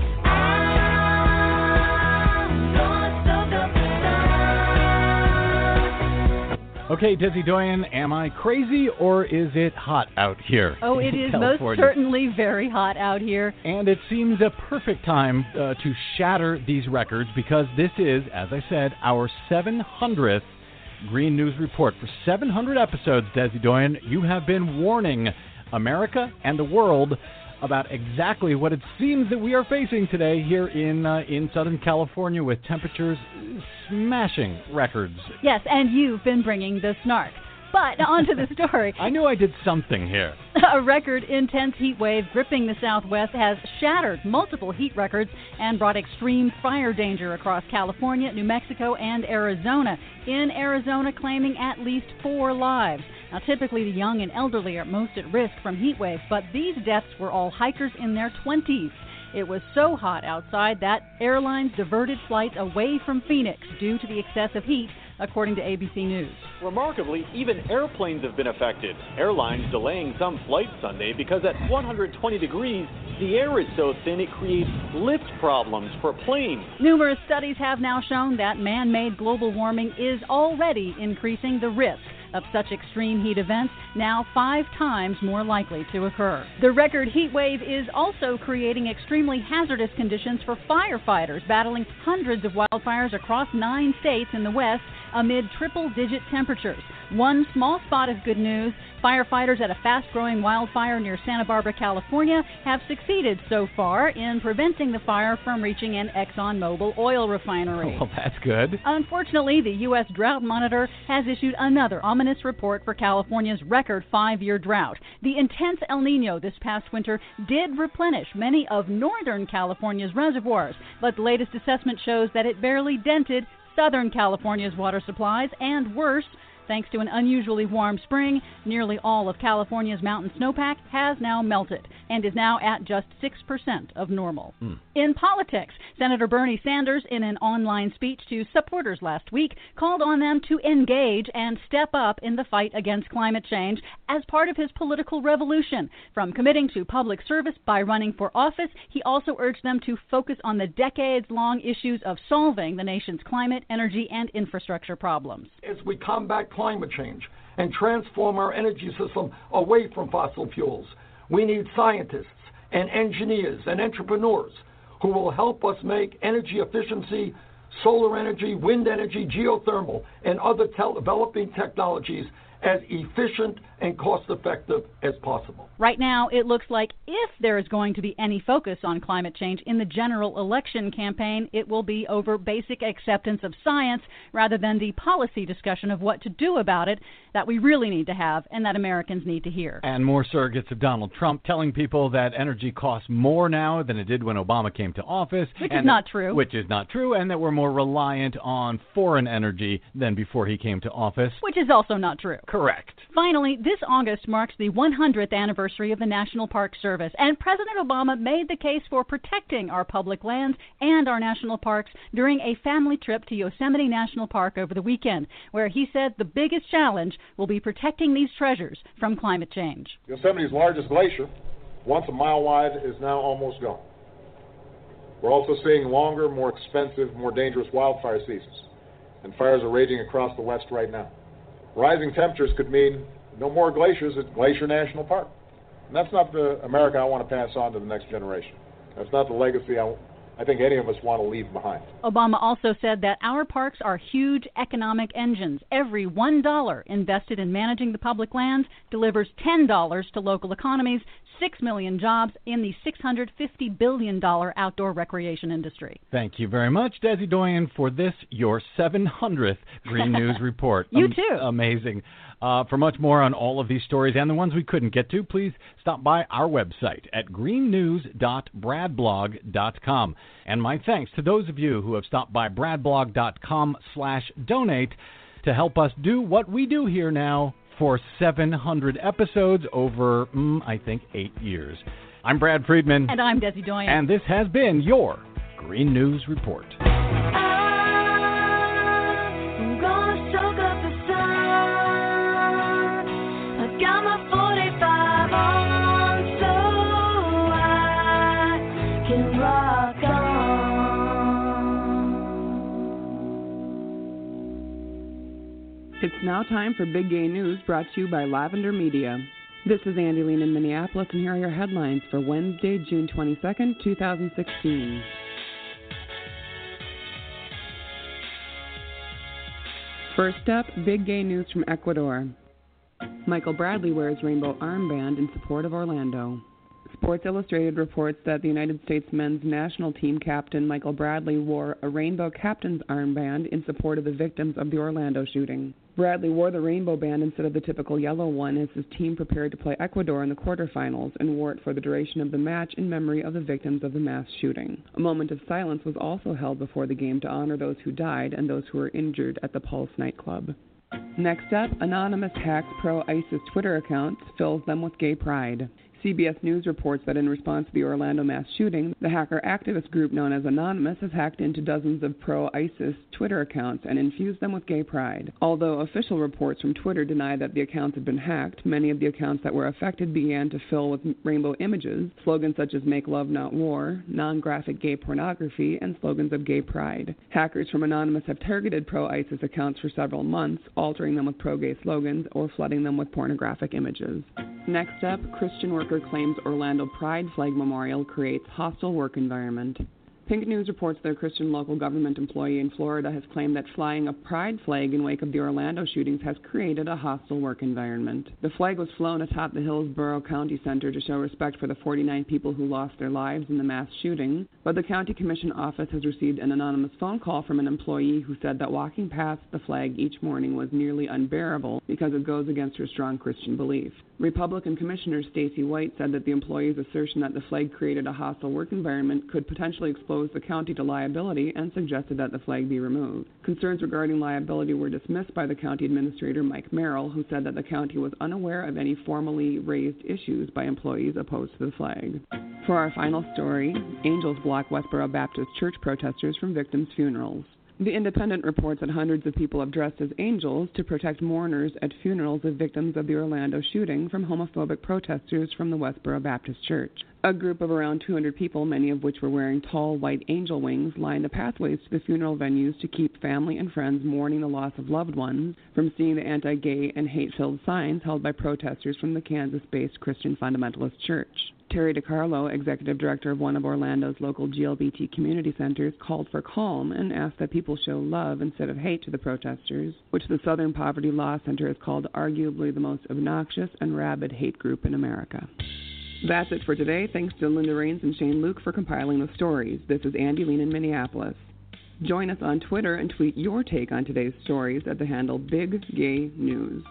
Okay, Desi Doyen, am I crazy or is it hot out here? Oh, it is most certainly very hot out here. And it seems a perfect time uh, to shatter these records because this is, as I said, our seven hundredth Green News Report. For seven hundred episodes, Desi Doyen, you have been warning America and the world about exactly what it seems that we are facing today here in uh, in Southern California with temperatures smashing records. Yes, and you've been bringing the snark. But on to the story. I knew I did something here. A record intense heat wave gripping the Southwest has shattered multiple heat records and brought extreme fire danger across California, New Mexico, and Arizona. In Arizona, claiming at least four lives. Now, typically, the young and elderly are most at risk from heat waves, but these deaths were all hikers in their twenties. It was so hot outside that airlines diverted flights away from Phoenix due to the excessive heat, according to A B C News. Remarkably, even airplanes have been affected. Airlines delaying some flights Sunday because at one hundred twenty degrees, the air is so thin it creates lift problems for planes. Numerous studies have now shown that man-made global warming is already increasing the risk of such extreme heat events, now five times more likely to occur. The record heat wave is also creating extremely hazardous conditions for firefighters battling hundreds of wildfires across nine states in the West amid triple-digit temperatures. One small spot of good news: firefighters at a fast-growing wildfire near Santa Barbara, California, have succeeded so far in preventing the fire from reaching an ExxonMobil oil refinery. Well, that's good. Unfortunately, the U S Drought Monitor has issued another ominous report for California's record five-year drought. The intense El Nino this past winter did replenish many of northern California's reservoirs, but the latest assessment shows that it barely dented Southern California's water supplies, and worse, thanks to an unusually warm spring, nearly all of California's mountain snowpack has now melted and is now at just six percent of normal. Mm. In politics, Senator Bernie Sanders, in an online speech to supporters last week, called on them to engage and step up in the fight against climate change as part of his political revolution. From committing to public service by running for office, he also urged them to focus on the decades-long issues of solving the nation's climate, energy, and infrastructure problems. As we combat climate change and transform our energy system away from fossil fuels, we need scientists and engineers and entrepreneurs who will help us make energy efficiency, solar energy, wind energy, geothermal, and other te- developing technologies as efficient and cost-effective as possible. Right now, it looks like if there is going to be any focus on climate change in the general election campaign, it will be over basic acceptance of science rather than the policy discussion of what to do about it that we really need to have and that Americans need to hear. And more surrogates of Donald Trump telling people that energy costs more now than it did when Obama came to office. Which and is not that, true. Which is not true, and that we're more reliant on foreign energy than before he came to office. Which is also not true. Correct. Finally, this August marks the one hundredth anniversary of the National Park Service, and President Obama made the case for protecting our public lands and our national parks during a family trip to Yosemite National Park over the weekend, where he said the biggest challenge will be protecting these treasures from climate change. Yosemite's largest glacier, once a mile wide, is now almost gone. We're also seeing longer, more expensive, more dangerous wildfire seasons, and fires are raging across the West right now. Rising temperatures could mean no more glaciers at Glacier National Park. And that's not the America I want to pass on to the next generation. That's not the legacy I, I think any of us want to leave behind. Obama also said that our parks are huge economic engines. Every one dollar invested in managing the public lands delivers ten dollars to local economies, six million jobs in the six hundred fifty billion dollars outdoor recreation industry. Thank you very much, Desi Doyen, for this, your seven hundredth Green News Report. You um, too. Amazing. Uh, for much more on all of these stories and the ones we couldn't get to, please stop by our website at green news dot brad blog dot com. And my thanks to those of you who have stopped by brad blog dot com slash donate to help us do what we do here now for seven hundred episodes over, mm, I think, eight years. I'm Brad Friedman. And I'm Desi Doyen. And this has been your Green News Report. I'm gonna soak up the sun. I got my forty-five on so I can rock on. It's now time for Big Gay News, brought to you by Lavender Media. This is Andy Lean in Minneapolis, and here are your headlines for Wednesday, June twenty-second, twenty sixteen. First up, big gay news from Ecuador. Michael Bradley wears rainbow armband in support of Orlando. Sports Illustrated reports that the United States men's national team captain Michael Bradley wore a rainbow captain's armband in support of the victims of the Orlando shooting. Bradley wore the rainbow band instead of the typical yellow one as his team prepared to play Ecuador in the quarterfinals, and wore it for the duration of the match in memory of the victims of the mass shooting. A moment of silence was also held before the game to honor those who died and those who were injured at the Pulse nightclub. Next up, Anonymous hacks pro-ISIS Twitter accounts, fills them with gay pride. C B S News reports that in response to the Orlando mass shooting, the hacker activist group known as Anonymous has hacked into dozens of pro-ISIS Twitter accounts and infused them with gay pride. Although official reports from Twitter deny that the accounts had been hacked, many of the accounts that were affected began to fill with rainbow images, slogans such as "Make Love Not War," non-graphic gay pornography, and slogans of gay pride. Hackers from Anonymous have targeted pro-ISIS accounts for several months, altering them with pro-gay slogans or flooding them with pornographic images. Next up, Christian worker claims Orlando Pride Flag Memorial creates hostile work environment. Pink News reports that a Christian local government employee in Florida has claimed that flying a pride flag in wake of the Orlando shootings has created a hostile work environment. The flag was flown atop the Hillsborough County Center to show respect for the forty-nine people who lost their lives in the mass shooting, but the county commission office has received an anonymous phone call from an employee who said that walking past the flag each morning was nearly unbearable because it goes against her strong Christian belief. Republican Commissioner Stacey White said that the employee's assertion that the flag created a hostile work environment could potentially expose the county to liability, and suggested that the flag be removed. Concerns regarding liability were dismissed by the county administrator Mike Merrill, who said that the county was unaware of any formally raised issues by employees opposed to the flag. For our final story, Angels block Westboro Baptist Church protesters from victims' funerals. The Independent reports that hundreds of people have dressed as angels to protect mourners at funerals of victims of the Orlando shooting from homophobic protesters from the Westboro Baptist Church. A group of around two hundred people, many of which were wearing tall white angel wings, lined the pathways to the funeral venues to keep family and friends mourning the loss of loved ones from seeing the anti-gay and hate-filled signs held by protesters from the Kansas-based Christian Fundamentalist Church. Terry DiCarlo, executive director of one of Orlando's local G L B T community centers, called for calm and asked that people show love instead of hate to the protesters, which the Southern Poverty Law Center has called arguably the most obnoxious and rabid hate group in America. That's it for today. Thanks to Linda Rains and Shane Luke for compiling the stories. This is Andy Lean in Minneapolis. Join us on Twitter and tweet your take on today's stories at the handle Big Gay News.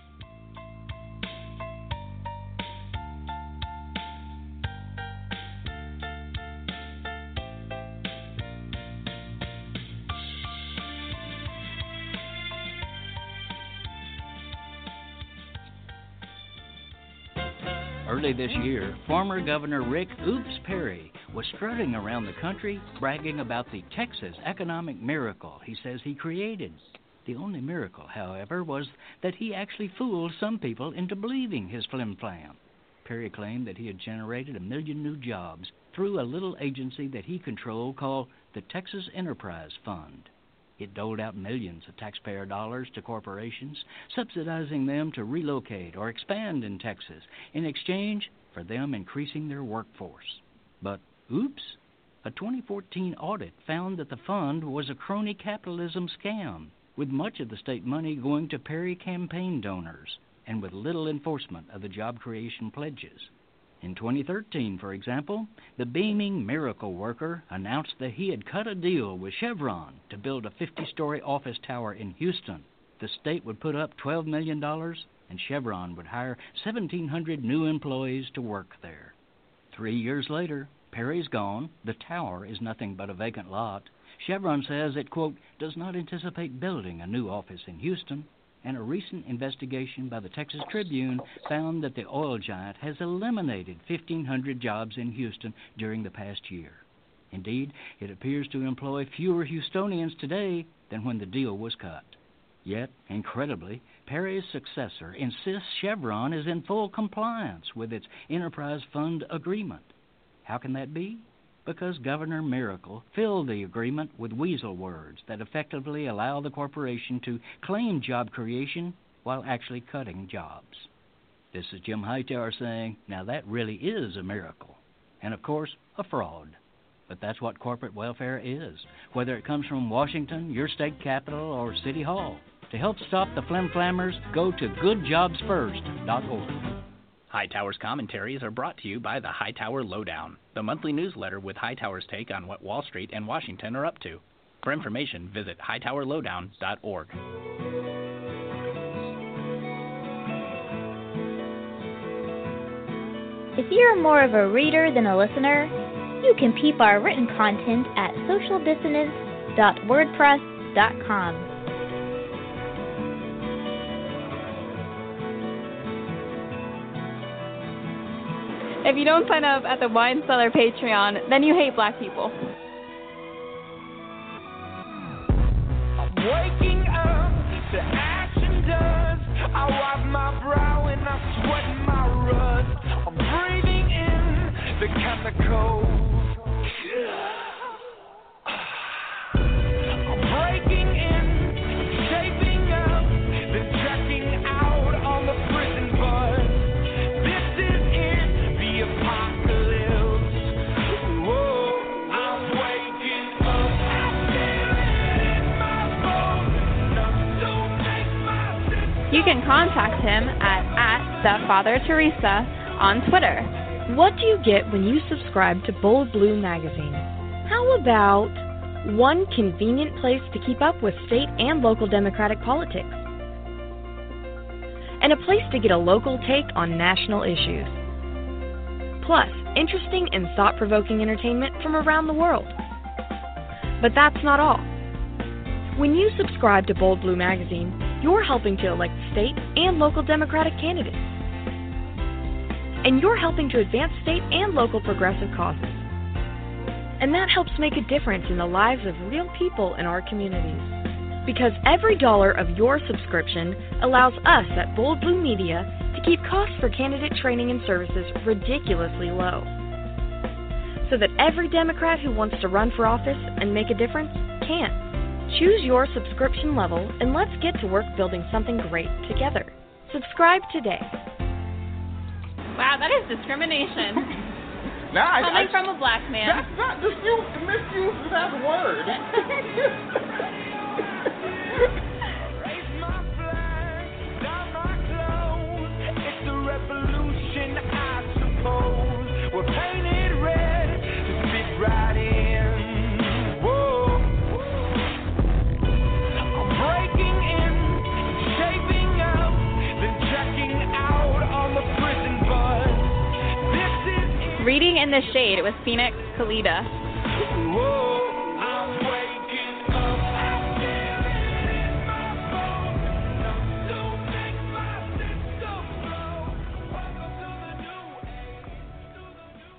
Early this year, former Governor Rick Oops Perry was strutting around the country bragging about the Texas economic miracle he says he created. The only miracle, however, was that he actually fooled some people into believing his flim-flam. Perry claimed that he had generated a million new jobs through a little agency that he controlled called the Texas Enterprise Fund. It doled out millions of taxpayer dollars to corporations, subsidizing them to relocate or expand in Texas in exchange for them increasing their workforce. But oops, A twenty fourteen audit found that the fund was a crony capitalism scam, with much of the state money going to Perry campaign donors and with little enforcement of the job creation pledges. In twenty thirteen, for example, the beaming miracle worker announced that he had cut a deal with Chevron to build a fifty-story office tower in Houston. The state would put up twelve million dollars, and Chevron would hire seventeen hundred new employees to work there. Three years later, Perry's gone. The tower is nothing but a vacant lot. Chevron says it, quote, does not anticipate building a new office in Houston. And a recent investigation by the Texas Tribune found that the oil giant has eliminated fifteen hundred jobs in Houston during the past year. Indeed, it appears to employ fewer Houstonians today than when the deal was cut. Yet, incredibly, Perry's successor insists Chevron is in full compliance with its Enterprise Fund agreement. How can that be? Because Governor Miracle filled the agreement with weasel words that effectively allow the corporation to claim job creation while actually cutting jobs. This is Jim Hightower saying, now that really is a miracle. And of course, a fraud. But that's what corporate welfare is, whether it comes from Washington, your state capital, or City Hall. To help stop the flim-flammers, go to good jobs first dot org. Hightower's commentaries are brought to you by the Hightower Lowdown, the monthly newsletter with Hightower's take on what Wall Street and Washington are up to. For information, visit hightower lowdown dot org. If you're more of a reader than a listener, you can peep our written content at social dissonance dot wordpress dot com. If you don't sign up at the Wine Cellar Patreon, then you hate black people. I'm waking up to action dust. I wipe my brow and I sweat my rust. I'm breathing in the chemicals. I'm breaking in, shaping up, then checking out on the prison bus. This is it. Apocalypse. Whoa, I'm waking up. I feel it in my bones. Enough to make my system. You can contact him at, at the Father Teresa on Twitter. What do you get when you subscribe to Bold Blue Magazine? How about one convenient place to keep up with state and local Democratic politics? And a place to get a local take on national issues. Plus, interesting and thought-provoking entertainment from around the world. But that's not all. When you subscribe to Bold Blue Magazine, you're helping to elect state and local Democratic candidates. And you're helping to advance state and local progressive causes. And that helps make a difference in the lives of real people in our communities. Because every dollar of your subscription allows us at Bold Blue Media to keep costs for candidate training and services ridiculously low. So that every Democrat who wants to run for office and make a difference can. Choose your subscription level and let's get to work building something great together. Subscribe today. Wow, that is discrimination. Nah, I, Coming I, from a black man. That's not dispute. Misuse of that word. It's a revolution, I suppose. We're painted red to fit right in. Whoa. I'm breaking in, shaping up, then checking out on the prison bus. This is it. Reading in the Shade with Phoenix Kalida. Whoa. I'm waking up. I feel it in my bones. Enough to make my system blow. Welcome to the new age.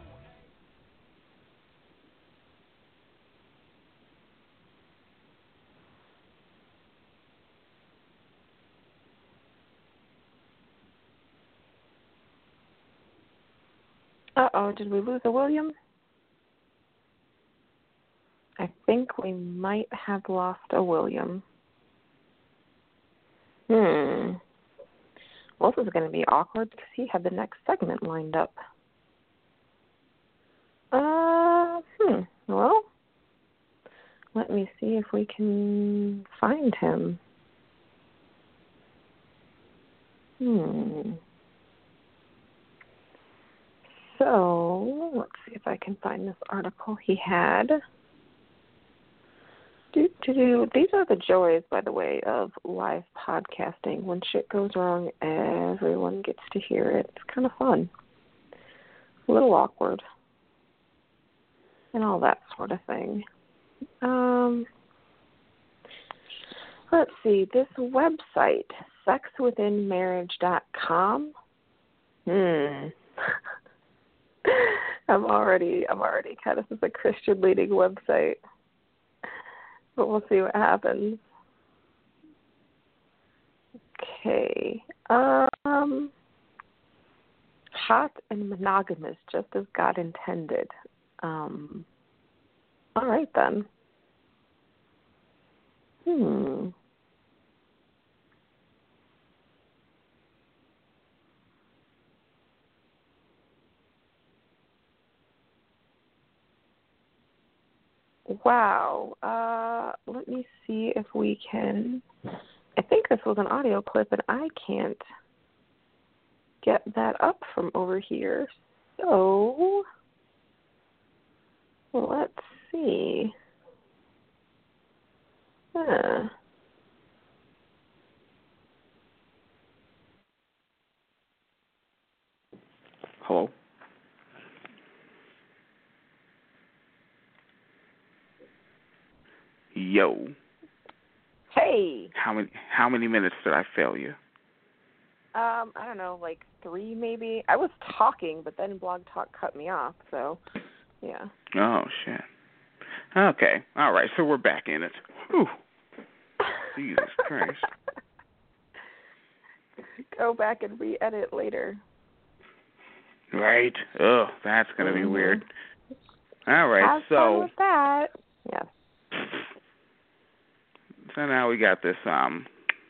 Uh-oh, did we lose a William? I think we might have lost a William. Hmm. Well, this is going to be awkward because he had the next segment lined up. Uh, hmm. Well, let me see if we can find him. Hmm. So, let's see if I can find this article he had. Do, do, do. These are the joys, by the way, of live podcasting. When shit goes wrong, everyone gets to hear it. It's kind of fun. A little awkward. And all that sort of thing. Um, let's see. This website, sex within marriage dot com. Hmm. I'm already, I'm already kind of, this is a Christian leading website. But we'll see what happens. Okay. Um, hot and monogamous, just as God intended. Um, all right, then. Hmm. Wow. Uh, let me see if we can. I think this was an audio clip, and I can't get that up from over here. So, let's see. Huh. Hello? Yo. Hey. How many how many minutes did I fail you? Um, I don't know, like three maybe. I was talking, but then Blog Talk cut me off, so yeah. Oh shit. Okay. All right, so we're back in it. Whew. Jesus Christ. Go back and re-edit later. Right. Oh, that's gonna mm-hmm. be weird. All right, Have so fun with that. Yes. So now we got this, um,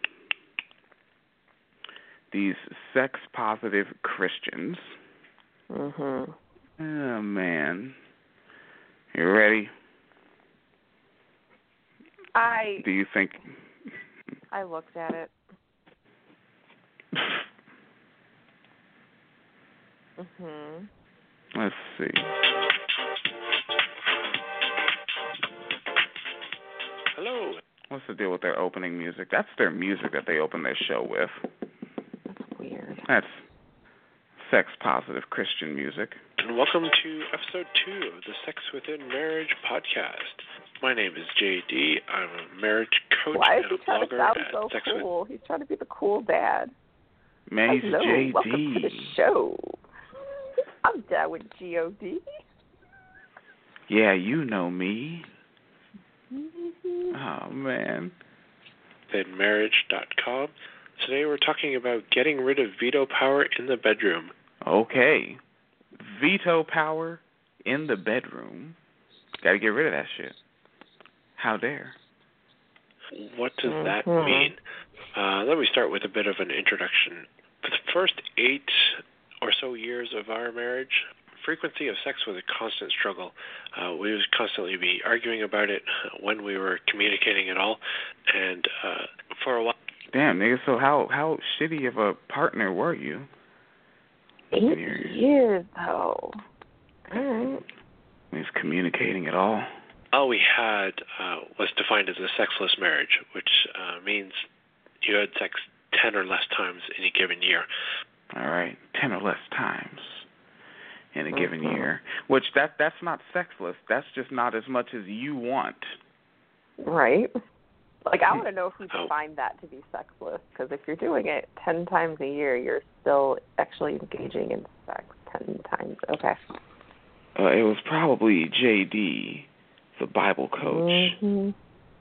these sex-positive Christians. Mm-hmm. Oh, man. You ready? I... Do you think... I looked at it. Mm-hmm. Let's see. Hello. What's the deal with their opening music? That's their music that they open their show with. That's weird. That's sex-positive Christian music. And welcome to episode two of the Sex Within Marriage podcast. My name is J D. I'm a marriage coach Why is and he a trying to blogger sound at so Sex cool? He's trying to be the cool dad. Man, he's Hello, J D. welcome to the show. I'm down with G O D. Yeah, you know me. Mm-hmm. Oh, man. within marriage dot com. Today we're talking about getting rid of veto power in the bedroom. Okay. Veto power in the bedroom. Got to get rid of that shit. How dare. What does mm-hmm. that mean? Uh, let me start with a bit of an introduction. For the first eight or so years of our marriage, frequency of sex was a constant struggle. Uh, we would constantly be arguing about it when we were communicating at all. And uh, for a while... Damn, nigga, so how, how shitty of a partner were you? Eight years, though. All right. He's communicating at all. All we had uh, was defined as a sexless marriage, which uh, means you had sex ten or less times in a given year. All right, ten or less times in a mm-hmm. given year. Which, that that's not sexless. That's just not as much as you want. Right. Like, I want to know who defined that to be sexless, because if you're doing it ten times a year, you're still actually engaging in sex ten times. Okay. Uh, it was probably J D, the Bible coach. Mm-hmm.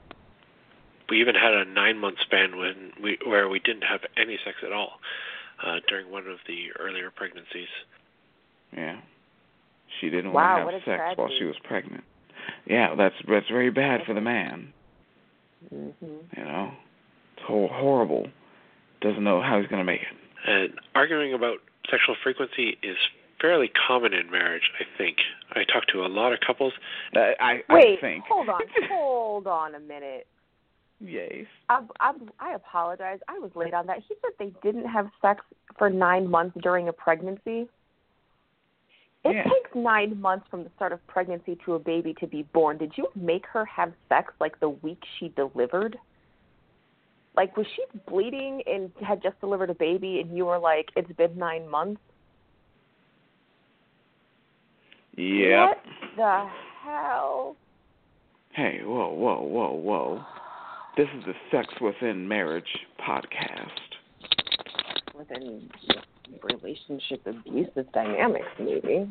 We even had a nine-month span when we where we didn't have any sex at all uh, during one of the earlier pregnancies. Yeah. She didn't wow, want to have sex tragedy. while she was pregnant. Yeah, that's that's very bad for the man. Mm-hmm. You know, it's whole, horrible. Doesn't know how he's going to make it. And arguing about sexual frequency is fairly common in marriage, I think. I talked to a lot of couples. Uh, I, Wait, I think. hold on, hold on a minute. Yes. I, I, I apologize. I was late on that. He said they didn't have sex for nine months during a pregnancy. It Yeah. takes nine months from the start of pregnancy to a baby to be born. Did you make her have sex like the week she delivered? Like, was she bleeding and had just delivered a baby and you were like, it's been nine months? Yep. What the hell? Hey, whoa, whoa, whoa, whoa. This is the Sex Within Marriage podcast. Within relationship abusive dynamics, maybe.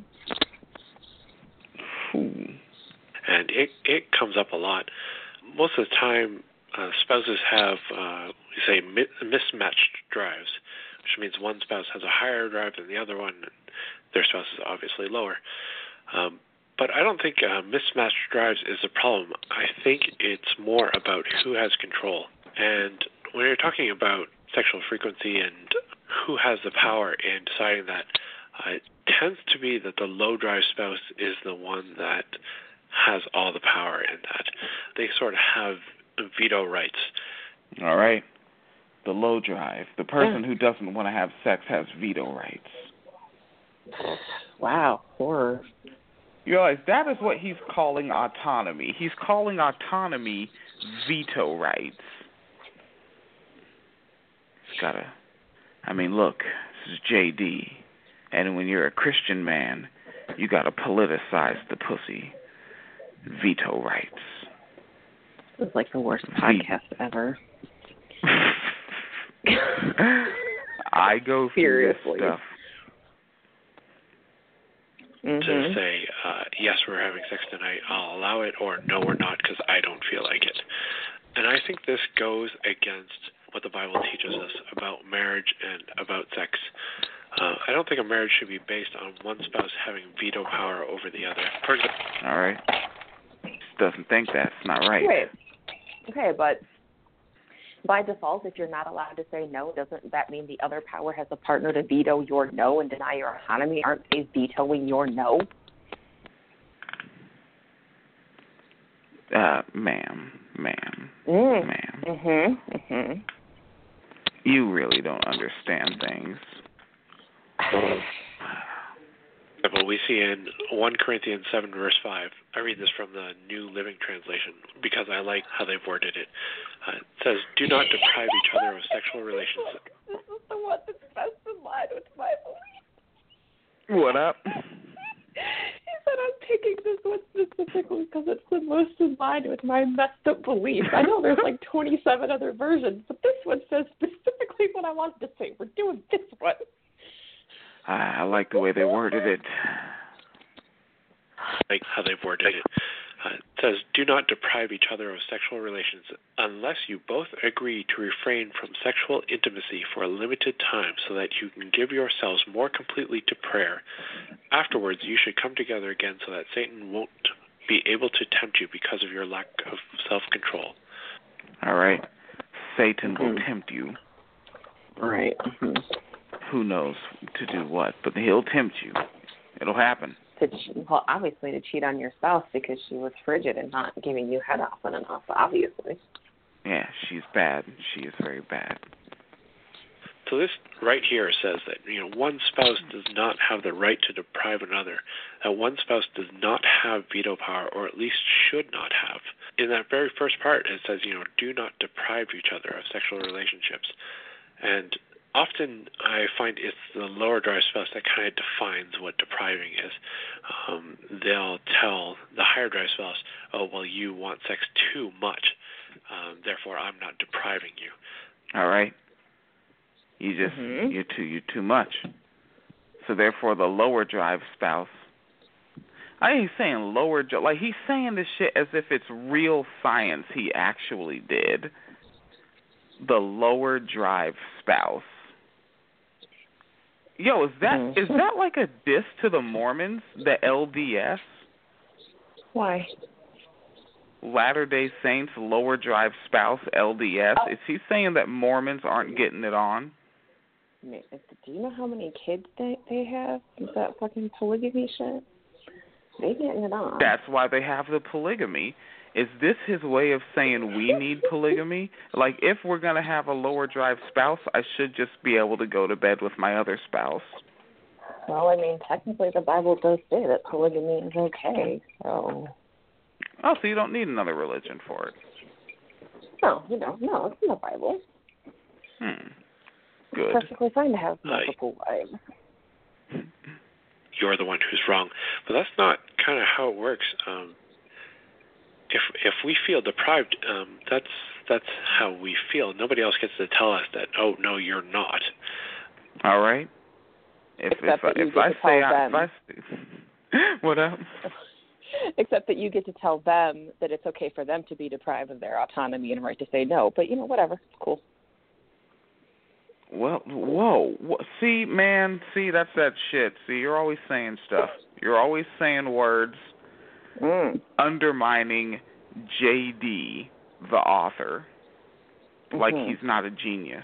Ooh. And it, it comes up a lot. Most of the time, uh, spouses have, uh, we say, mi- mismatched drives, which means one spouse has a higher drive than the other one, and their spouse is obviously lower. Um, but I don't think uh, mismatched drives is a problem. I think it's more about who has control. And when you're talking about sexual frequency and who has the power in deciding that, uh, it tends to be that the low drive spouse is the one that has all the power in that. They sort of have veto rights. All right. The low drive. The person Yeah. who doesn't want to have sex has veto rights. Wow, horror. You realize that is what he's calling autonomy. He's calling autonomy veto rights. It's gotta, I mean, look, this is J D, and when you're a Christian man, you gotta politicize the pussy. Veto rights. This is like the worst podcast ever. I go through Seriously. this stuff. Mm-hmm. To say, uh, yes, we're having sex tonight, I'll allow it, or no, we're not because I don't feel like it. And I think this goes against what the Bible teaches us about marriage and about sex. Uh, I don't think a marriage should be based on one spouse having veto power over the other. For example, All right. Doesn't think that's not right. Wait. Okay, but by default, if you're not allowed to say no, doesn't that mean the other power has a partner to veto your no and deny your autonomy? Aren't they vetoing your no? Uh, ma'am, ma'am, Mm. ma'am. Mm-hmm. Mm-hmm. You really don't understand things. But we see in First Corinthians seven, verse five, I read this from the New Living Translation because I like how they've worded it. Uh, it says, do not deprive each other of sexual relations. This is the one that's best in line with my belief. What up? He said I'm picking this one specifically because it's the most in line with my messed up beliefs. I know there's like twenty-seven other versions, but this one says specifically what I wanted to say. We're doing this one. I like the way they worded it. Like how they've worded it. Uh, it says, do not deprive each other of sexual relations unless you both agree to refrain from sexual intimacy for a limited time so that you can give yourselves more completely to prayer. Afterwards, you should come together again so that Satan won't be able to tempt you because of your lack of self-control. All right. Satan Mm-hmm. will tempt you. Right. Mm-hmm. Who knows to do what, but he'll tempt you. It'll happen. To che- well, obviously to cheat on your spouse because she was frigid and not giving you head often enough, obviously. Yeah, she's bad. She is very bad. So this right here says that, you know, one spouse does not have the right to deprive another, that one spouse does not have veto power, or at least should not have. In that very first part, it says, you know, do not deprive each other of sexual relationships. And often I find it's the lower drive spouse that kind of defines what depriving is. Um, they'll tell the higher drive spouse, oh, well, you want sex too much, um, therefore I'm not depriving you. All right. You just Mm-hmm. you're too you're too much. So therefore, the lower drive spouse. I ain't saying lower drive. Like he's saying this shit as if it's real science. He actually did. The lower drive spouse. Yo, is that Mm-hmm. is that like a diss to the Mormons? The L D S? Why? Latter-day Saints lower drive spouse L D S. Oh. Is he saying that Mormons aren't getting it on? Man, do you know how many kids they they have with that fucking polygamy shit? They getting it on. That's why they have the polygamy. Is this his way of saying we need polygamy? Like, if we're going to have a lower drive spouse, I should just be able to go to bed with my other spouse. Well, I mean, technically the Bible does say that polygamy is okay, so... Oh, so you don't need another religion for it? No, you know, no, it's in the Bible. Hmm. Good. It's perfectly fine to have multiple uh, wives. You're the one who's wrong. But that's not kind of how it works. Um, if if we feel deprived, um, that's that's how we feel. Nobody else gets to tell us that, oh, no, you're not. All right. If Except if, that you if get I to say tell I, them. if I what up? Except that you get to tell them that it's okay for them to be deprived of their autonomy and right to say no. But, you know, whatever. It's cool. Well, whoa. Wh- See, man, see, that's that shit. See, you're always saying stuff. You're always saying words mm. undermining J D, the author, mm-hmm. like he's not a genius.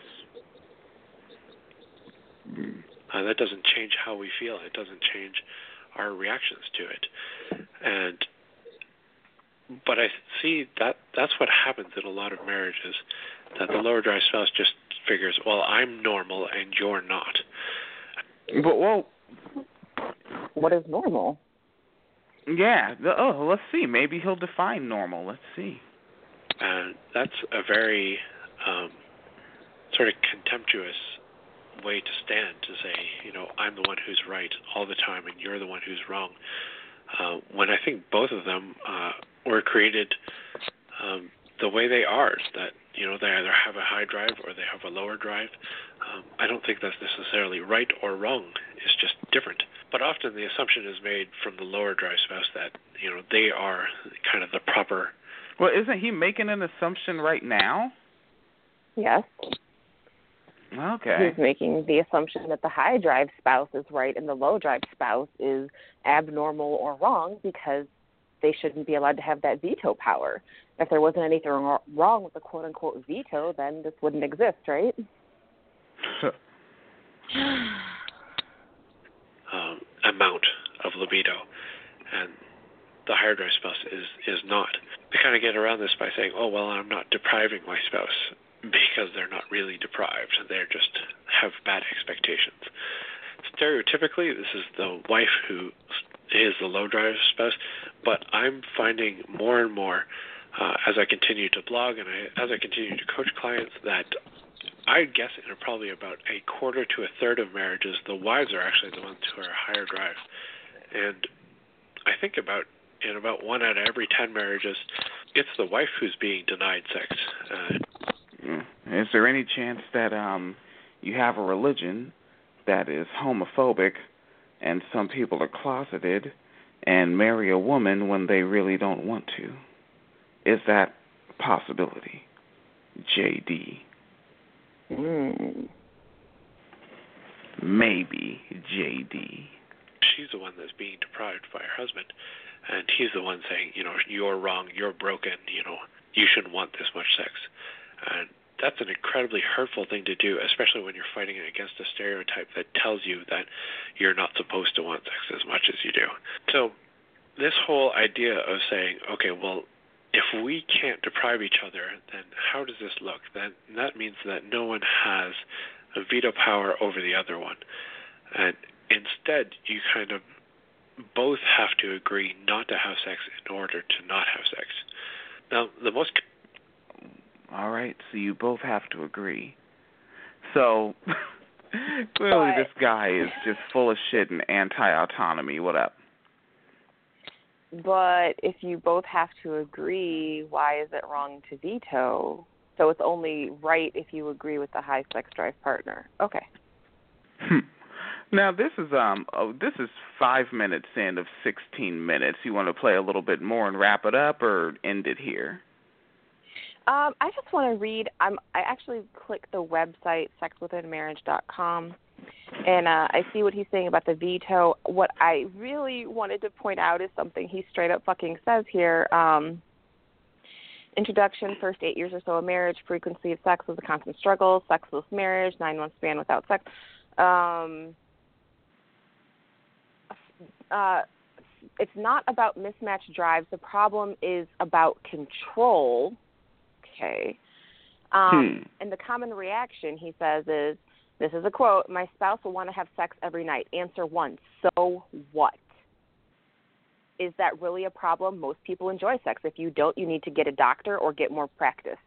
Uh, that doesn't change how we feel. It doesn't change our reactions to it. And but I see that that's what happens in a lot of marriages, that the lower drive spouse just figures, well, I'm normal and you're not. But, well... What is normal? Yeah. The, oh, let's see. Maybe he'll define normal. Let's see. And that's a very um, sort of contemptuous way to stand, to say, you know, I'm the one who's right all the time and you're the one who's wrong. Uh, when I think both of them uh, were created um, the way they are, that, you know, they either have a high drive or they have a lower drive. Um, I don't think that's necessarily right or wrong. It's just different. But often the assumption is made from the lower drive spouse that, you know, they are kind of the proper... Well, isn't he making an assumption right now? Yes. Okay. He's making the assumption that the high drive spouse is right and the low drive spouse is abnormal or wrong because they shouldn't be allowed to have that veto power. If there wasn't anything wrong with the quote-unquote veto, then this wouldn't exist, right? um, amount of libido. And the higher drive spouse is, is not. They kind of get around this by saying, oh, well, I'm not depriving my spouse, because they're not really deprived. They just have bad expectations. Stereotypically, this is the wife who is the low drive spouse, but I'm finding more and more uh, as I continue to blog and I, as I continue to coach clients that I guess in probably about a quarter to a third of marriages, the wives are actually the ones who are higher drive. And I think about in about one out of every ten marriages, it's the wife who's being denied sex. Uh, Is there any chance that um, you have a religion that is homophobic and some people are closeted and marry a woman when they really don't want to? Is that a possibility? J D. Mm. Maybe J D. She's the one that's being deprived by her husband, and he's the one saying, you know, you're wrong, you're broken, you know, you shouldn't want this much sex. And that's an incredibly hurtful thing to do, especially when you're fighting against a stereotype that tells you that you're not supposed to want sex as much as you do. So this whole idea of saying, okay, well, if we can't deprive each other, then how does this look? Then that means that no one has a veto power over the other one. And instead, you kind of both have to agree not to have sex in order to not have sex. Now, the most... All right, so you both have to agree. So, clearly but, this guy is just full of shit and anti-autonomy. What up? But if you both have to agree, why is it wrong to veto? So it's only right if you agree with the high sex drive partner. Okay. Now this is um oh, this is five minutes in of sixteen minutes. You want to play a little bit more and wrap it up, or end it here? Um, I just want to read. I'm, I actually clicked the website sex within marriage dot com, and uh, I see what he's saying about the veto. What I really wanted to point out is something he straight up fucking says here. Um, Introduction, first eight years or so of marriage, frequency of sex was a constant struggle, sexless marriage, nine-month span without sex. Um, uh, it's not about mismatched drives. The problem is about control. Okay. Um, hmm. And the common reaction, he says, is, this is a quote, my spouse will want to have sex every night. Answer one, so what? Is that really a problem? Most people enjoy sex. If you don't, you need to get a doctor or get more practice.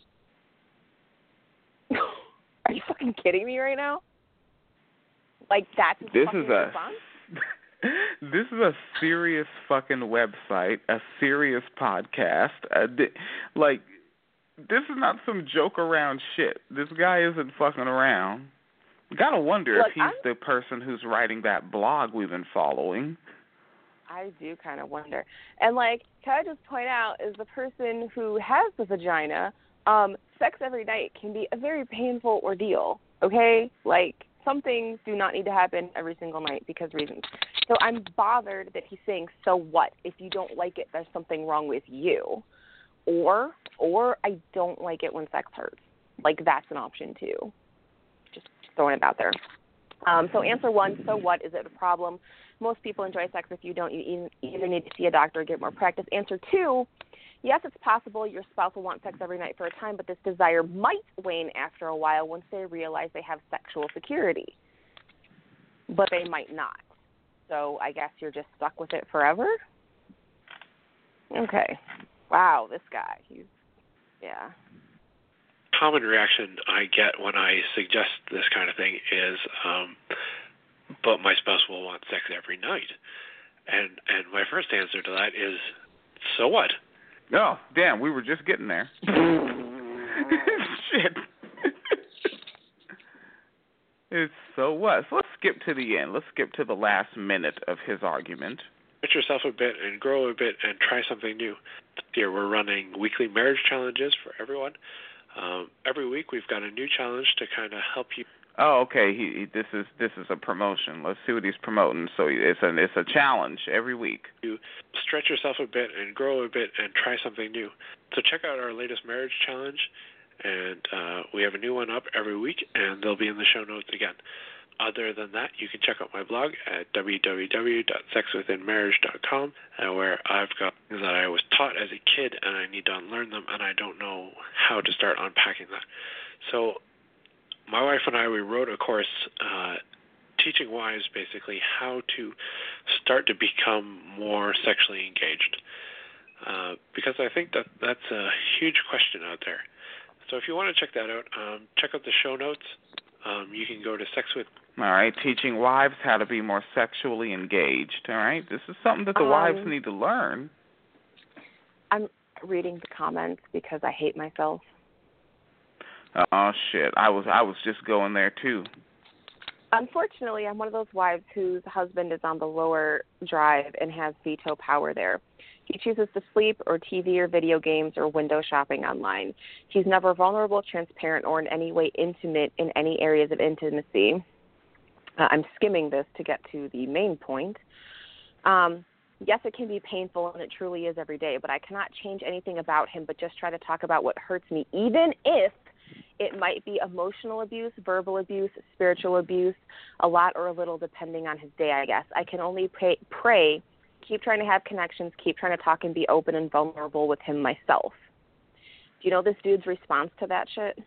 Are you fucking kidding me right now? Like, that's his this fucking is a response? This is a serious fucking website, a serious podcast. Uh, di- like, this is not some joke around shit. This guy isn't fucking around. You gotta wonder Look, if he's I'm, the person who's writing that blog we've been following. I do kind of wonder. And, like, can I just point out, as the person who has the vagina, um, sex every night can be a very painful ordeal, okay? Like, some things do not need to happen every single night because reasons. So I'm bothered that he's saying, so what? If you don't like it, there's something wrong with you. Or, or I don't like it when sex hurts. Like, that's an option, too. Just throwing it out there. Um, so answer one, so what? Is it a problem? Most people enjoy sex. If you don't, you either need to see a doctor or get more practice. Answer two, yes, it's possible your spouse will want sex every night for a time, but this desire might wane after a while once they realize they have sexual security. But they might not. So I guess you're just stuck with it forever? Okay. Wow, this guy. He's, yeah. Common reaction I get when I suggest this kind of thing is, um, but my spouse will want sex every night. And and my first answer to that is, so what? Oh, damn, we were just getting there. Shit. It's so what? So let's skip to the end. Let's skip to the last minute of his argument. Stretch yourself a bit and grow a bit and try something new. Here we're running weekly marriage challenges for everyone. Um, every week we've got a new challenge to kind of help you. Oh, okay. He, he this is this is a promotion. Let's see what he's promoting. So it's an it's a challenge every week. You stretch yourself a bit and grow a bit and try something new. So check out our latest marriage challenge, and uh, we have a new one up every week, and they'll be in the show notes again. Other than that, you can check out my blog at w w w dot sex within marriage dot com, uh, where I've got things that I was taught as a kid, and I need to unlearn them, and I don't know how to start unpacking that. So my wife and I, we wrote a course uh, teaching wives basically how to start to become more sexually engaged, uh, because I think that that's a huge question out there. So if you want to check that out, um, check out the show notes. Um, you can go to Sex With. All right, teaching wives how to be more sexually engaged. All right, this is something that the um, wives need to learn. I'm reading the comments because I hate myself. Oh shit! I was I was just going there too. Unfortunately, I'm one of those wives whose husband is on the lower drive and has veto power there. He chooses to sleep or T V or video games or window shopping online. He's never vulnerable, transparent, or in any way intimate in any areas of intimacy. Uh, I'm skimming this to get to the main point. Um, yes, it can be painful, and it truly is every day, but I cannot change anything about him but just try to talk about what hurts me, even if it might be emotional abuse, verbal abuse, spiritual abuse, a lot or a little depending on his day, I guess. I can only pray, pray keep trying to have connections, keep trying to talk and be open and vulnerable with him myself. Do you know this dude's response to that shit?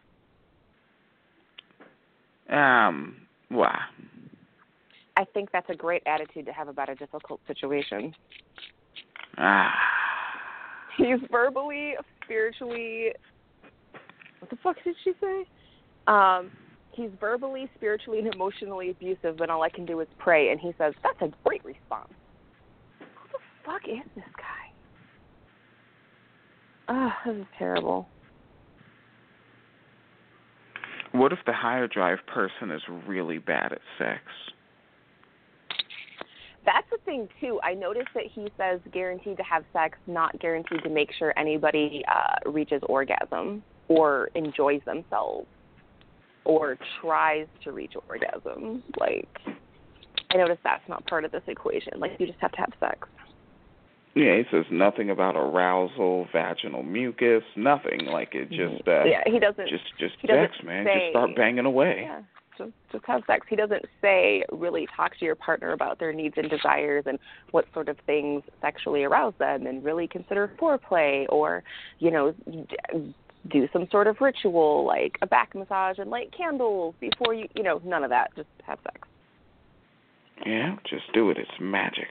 Um, wow. I think that's a great attitude to have about a difficult situation. Ah. He's verbally, spiritually, what the fuck did she say? Um, he's verbally, spiritually, and emotionally abusive, but all I can do is pray. And he says, that's a great response. Who the fuck is this guy? Oh, this is terrible. What if the higher drive person is really bad at sex? That's the thing, too. I noticed that he says guaranteed to have sex, not guaranteed to make sure anybody uh, reaches orgasm or enjoys themselves or tries to reach orgasm. Like, I noticed that's not part of this equation. Like, you just have to have sex. Yeah, he says nothing about arousal, vaginal mucus, nothing. Like it just, uh, yeah, he doesn't. Just, just he sex, doesn't man. Say, just start banging away. Yeah, just, just have sex. He doesn't say really talk to your partner about their needs and desires and what sort of things sexually arouse them, and really consider foreplay or, you know, do some sort of ritual like a back massage and light candles before you, you know, none of that. Just have sex. Yeah, just do it. It's magic.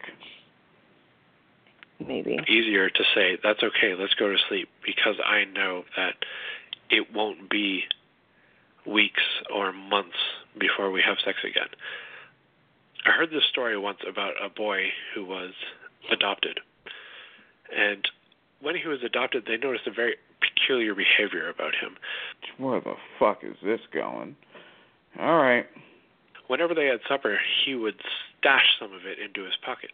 Maybe. Easier to say, that's okay, let's go to sleep, because I know that it won't be weeks or months before we have sex again. I heard this story once about a boy who was adopted. And when he was adopted, they noticed a very peculiar behavior about him. Where the fuck is this going? All right. Whenever they had supper, he would stash some of it into his pockets.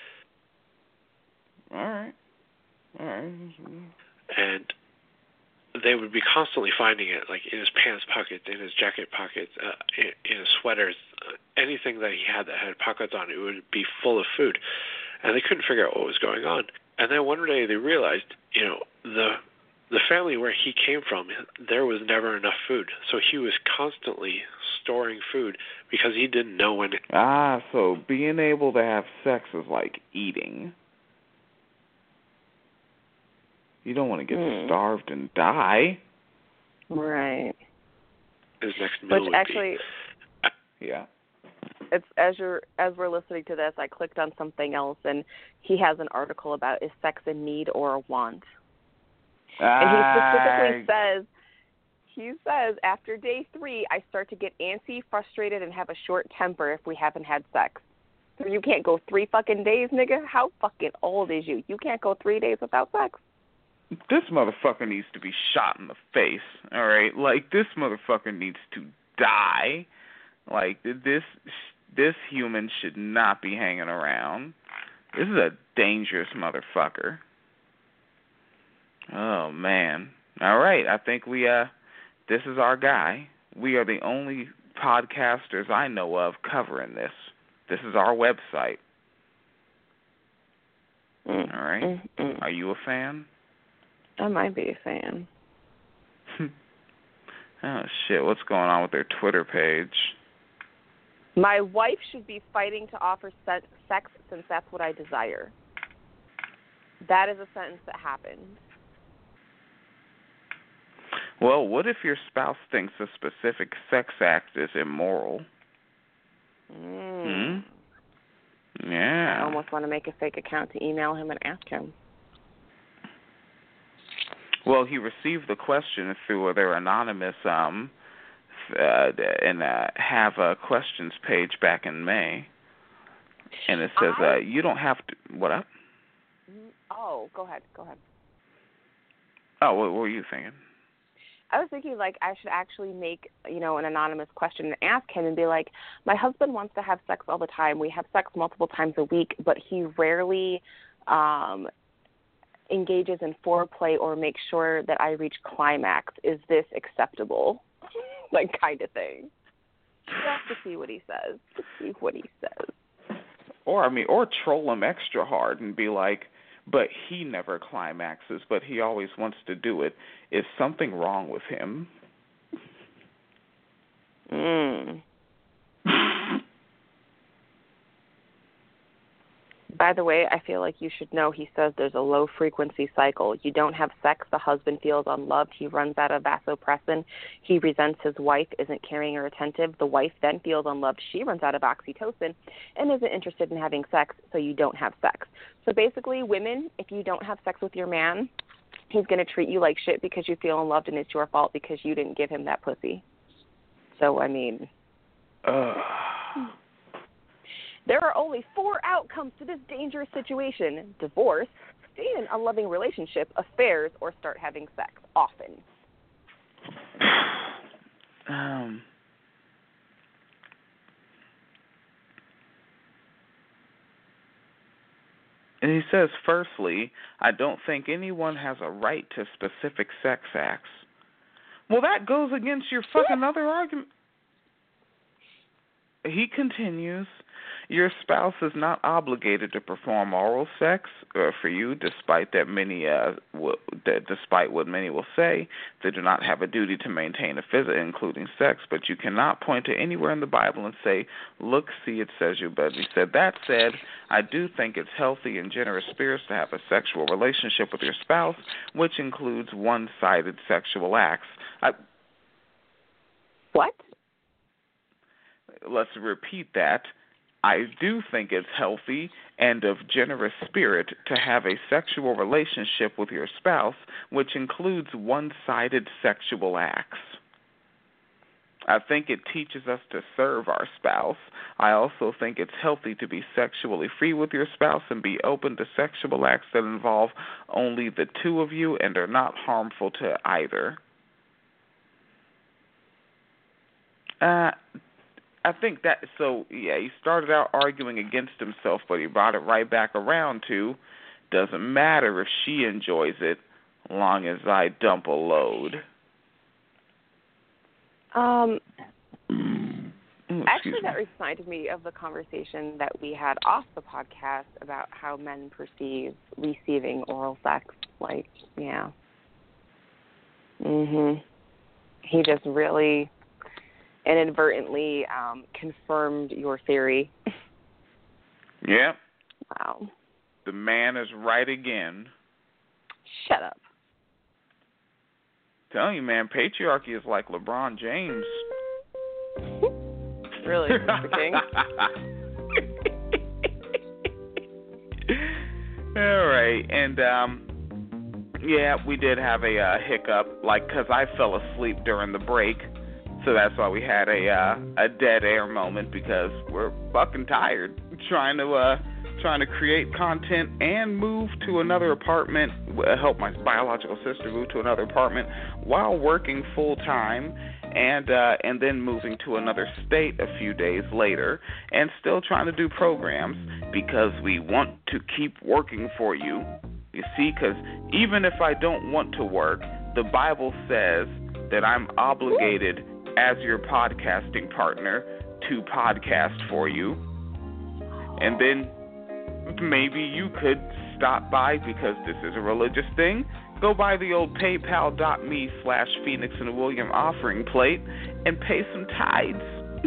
All right. All right. And they would be constantly finding it, like in his pants pockets, in his jacket pockets, uh, in, in his sweaters, uh, anything that he had that had pockets on it would be full of food. And they couldn't figure out what was going on. And then one day they realized, you know, the the family where he came from, there was never enough food. So he was constantly storing food because he didn't know when. It... Ah, so being able to have sex is like eating. You don't want to get mm. starved and die. Right. His next meal Which would actually, be... yeah. It's as you're as we're listening to this, I clicked on something else, and he has an article about is sex a need or a want. And he specifically says, he says, after day three, I start to get antsy, frustrated, and have a short temper if we haven't had sex. So you can't go three fucking days, nigga? How fucking old is you? You can't go three days without sex. This motherfucker needs to be shot in the face, all right? Like, this motherfucker needs to die. Like, this this human should not be hanging around. This is a dangerous motherfucker. Oh, man. All right, I think we, uh, this is our guy. We are the only podcasters I know of covering this. This is our website. Mm, all right? Mm, mm. Are you a fan? I might be a fan. Oh, shit. What's going on with their Twitter page? My wife should be fighting to offer se- sex since that's what I desire. That is a sentence that happened. Well, what if your spouse thinks a specific sex act is immoral? Mm. Hmm? Yeah. I almost want to make a fake account to email him and ask him. Well, he received the question through their anonymous um, uh, and uh, have a questions page back in May, and it says I... uh, you don't have to. What up? Oh, go ahead. Go ahead. Oh, what, what were you thinking? I was thinking, like, I should actually make, you know, an anonymous question and ask him and be like, my husband wants to have sex all the time. We have sex multiple times a week, but he rarely um, engages in foreplay or makes sure that I reach climax. Is this acceptable? Like, kind of thing. Just to see what he says. To see what he says. Or, I mean, or troll him extra hard and be like, but he never climaxes, but he always wants to do it. Is something wrong with him? Mm. By the way, I feel like you should know he says there's a low-frequency cycle. You don't have sex, the husband feels unloved, he runs out of vasopressin, he resents his wife, isn't caring or attentive, the wife then feels unloved, she runs out of oxytocin, and isn't interested in having sex, so you don't have sex. So basically, women, if you don't have sex with your man, he's going to treat you like shit because you feel unloved, and it's your fault because you didn't give him that pussy. So, I mean... Uh... There are only four outcomes to this dangerous situation: divorce, stay in an unloving relationship, affairs, or start having sex often. Um, and he says, firstly, I don't think anyone has a right to specific sex acts. Well, that goes against your fucking other argument. he continues, your spouse is not obligated to perform oral sex uh, for you, despite that many, uh, w- that despite what many will say, they do not have a duty to maintain a physical, including sex. But you cannot point to anywhere in the Bible and say, "Look, see, it says you." But he said, that said, I do think it's healthy and generous spirits to have a sexual relationship with your spouse, which includes one-sided sexual acts. I, what? Let's repeat that. I do think it's healthy and of generous spirit to have a sexual relationship with your spouse, which includes one-sided sexual acts. I think it teaches us to serve our spouse. I also think it's healthy to be sexually free with your spouse and be open to sexual acts that involve only the two of you and are not harmful to either. Uh... I think that, so, yeah, he started out arguing against himself, but he brought it right back around to, doesn't matter if she enjoys it, long as I dump a load. Um, Ooh, actually, me. that reminded me of the conversation that we had off the podcast about how men perceive receiving oral sex. Like, yeah. Mhm. He just really inadvertently um, confirmed your theory. Yeah. Wow. The man is right again. Shut up. Telling you, man, patriarchy is like LeBron James. Really, the king. All right, and um, yeah, we did have a uh, hiccup, like, because I fell asleep during the break. So that's why we had a uh, a dead air moment, because we're fucking tired trying to uh, trying to create content and move to another apartment, help my biological sister move to another apartment while working full time, and uh, and then moving to another state a few days later, and still trying to do programs because we want to keep working for you. You see, because even if I don't want to work, the Bible says that I'm obligated as your podcasting partner to podcast for you. And then maybe you could stop by, because this is a religious thing, go by the old paypal.me slash Phoenix and William offering plate and pay some tithes.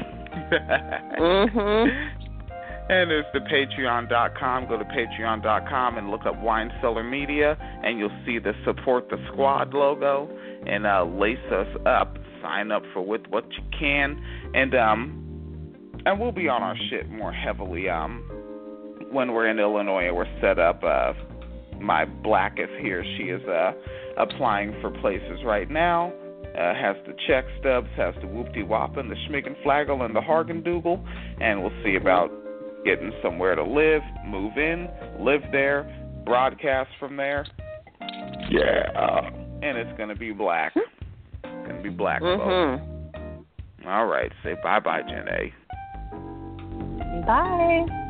Mm-hmm. And there's the patreon dot com. Go to patreon dot com and look up Wine Cellar Media, and you'll see the Support the Squad logo, and uh, lace us up. Sign up for with what you can, and um, and we'll be on our shit more heavily um when we're in Illinois and we're set up. Uh, my blackest here, she is uh applying for places right now. Uh, has the check stubs, has the whoop-de-whoppin', the schmiggen-flaggle, and the hargendoogle, and we'll see about getting somewhere to live, move in, live there, broadcast from there. Yeah, and it's gonna be black. Gonna be black, mm-hmm. folks. All right, say bye-bye, Jen A. Bye.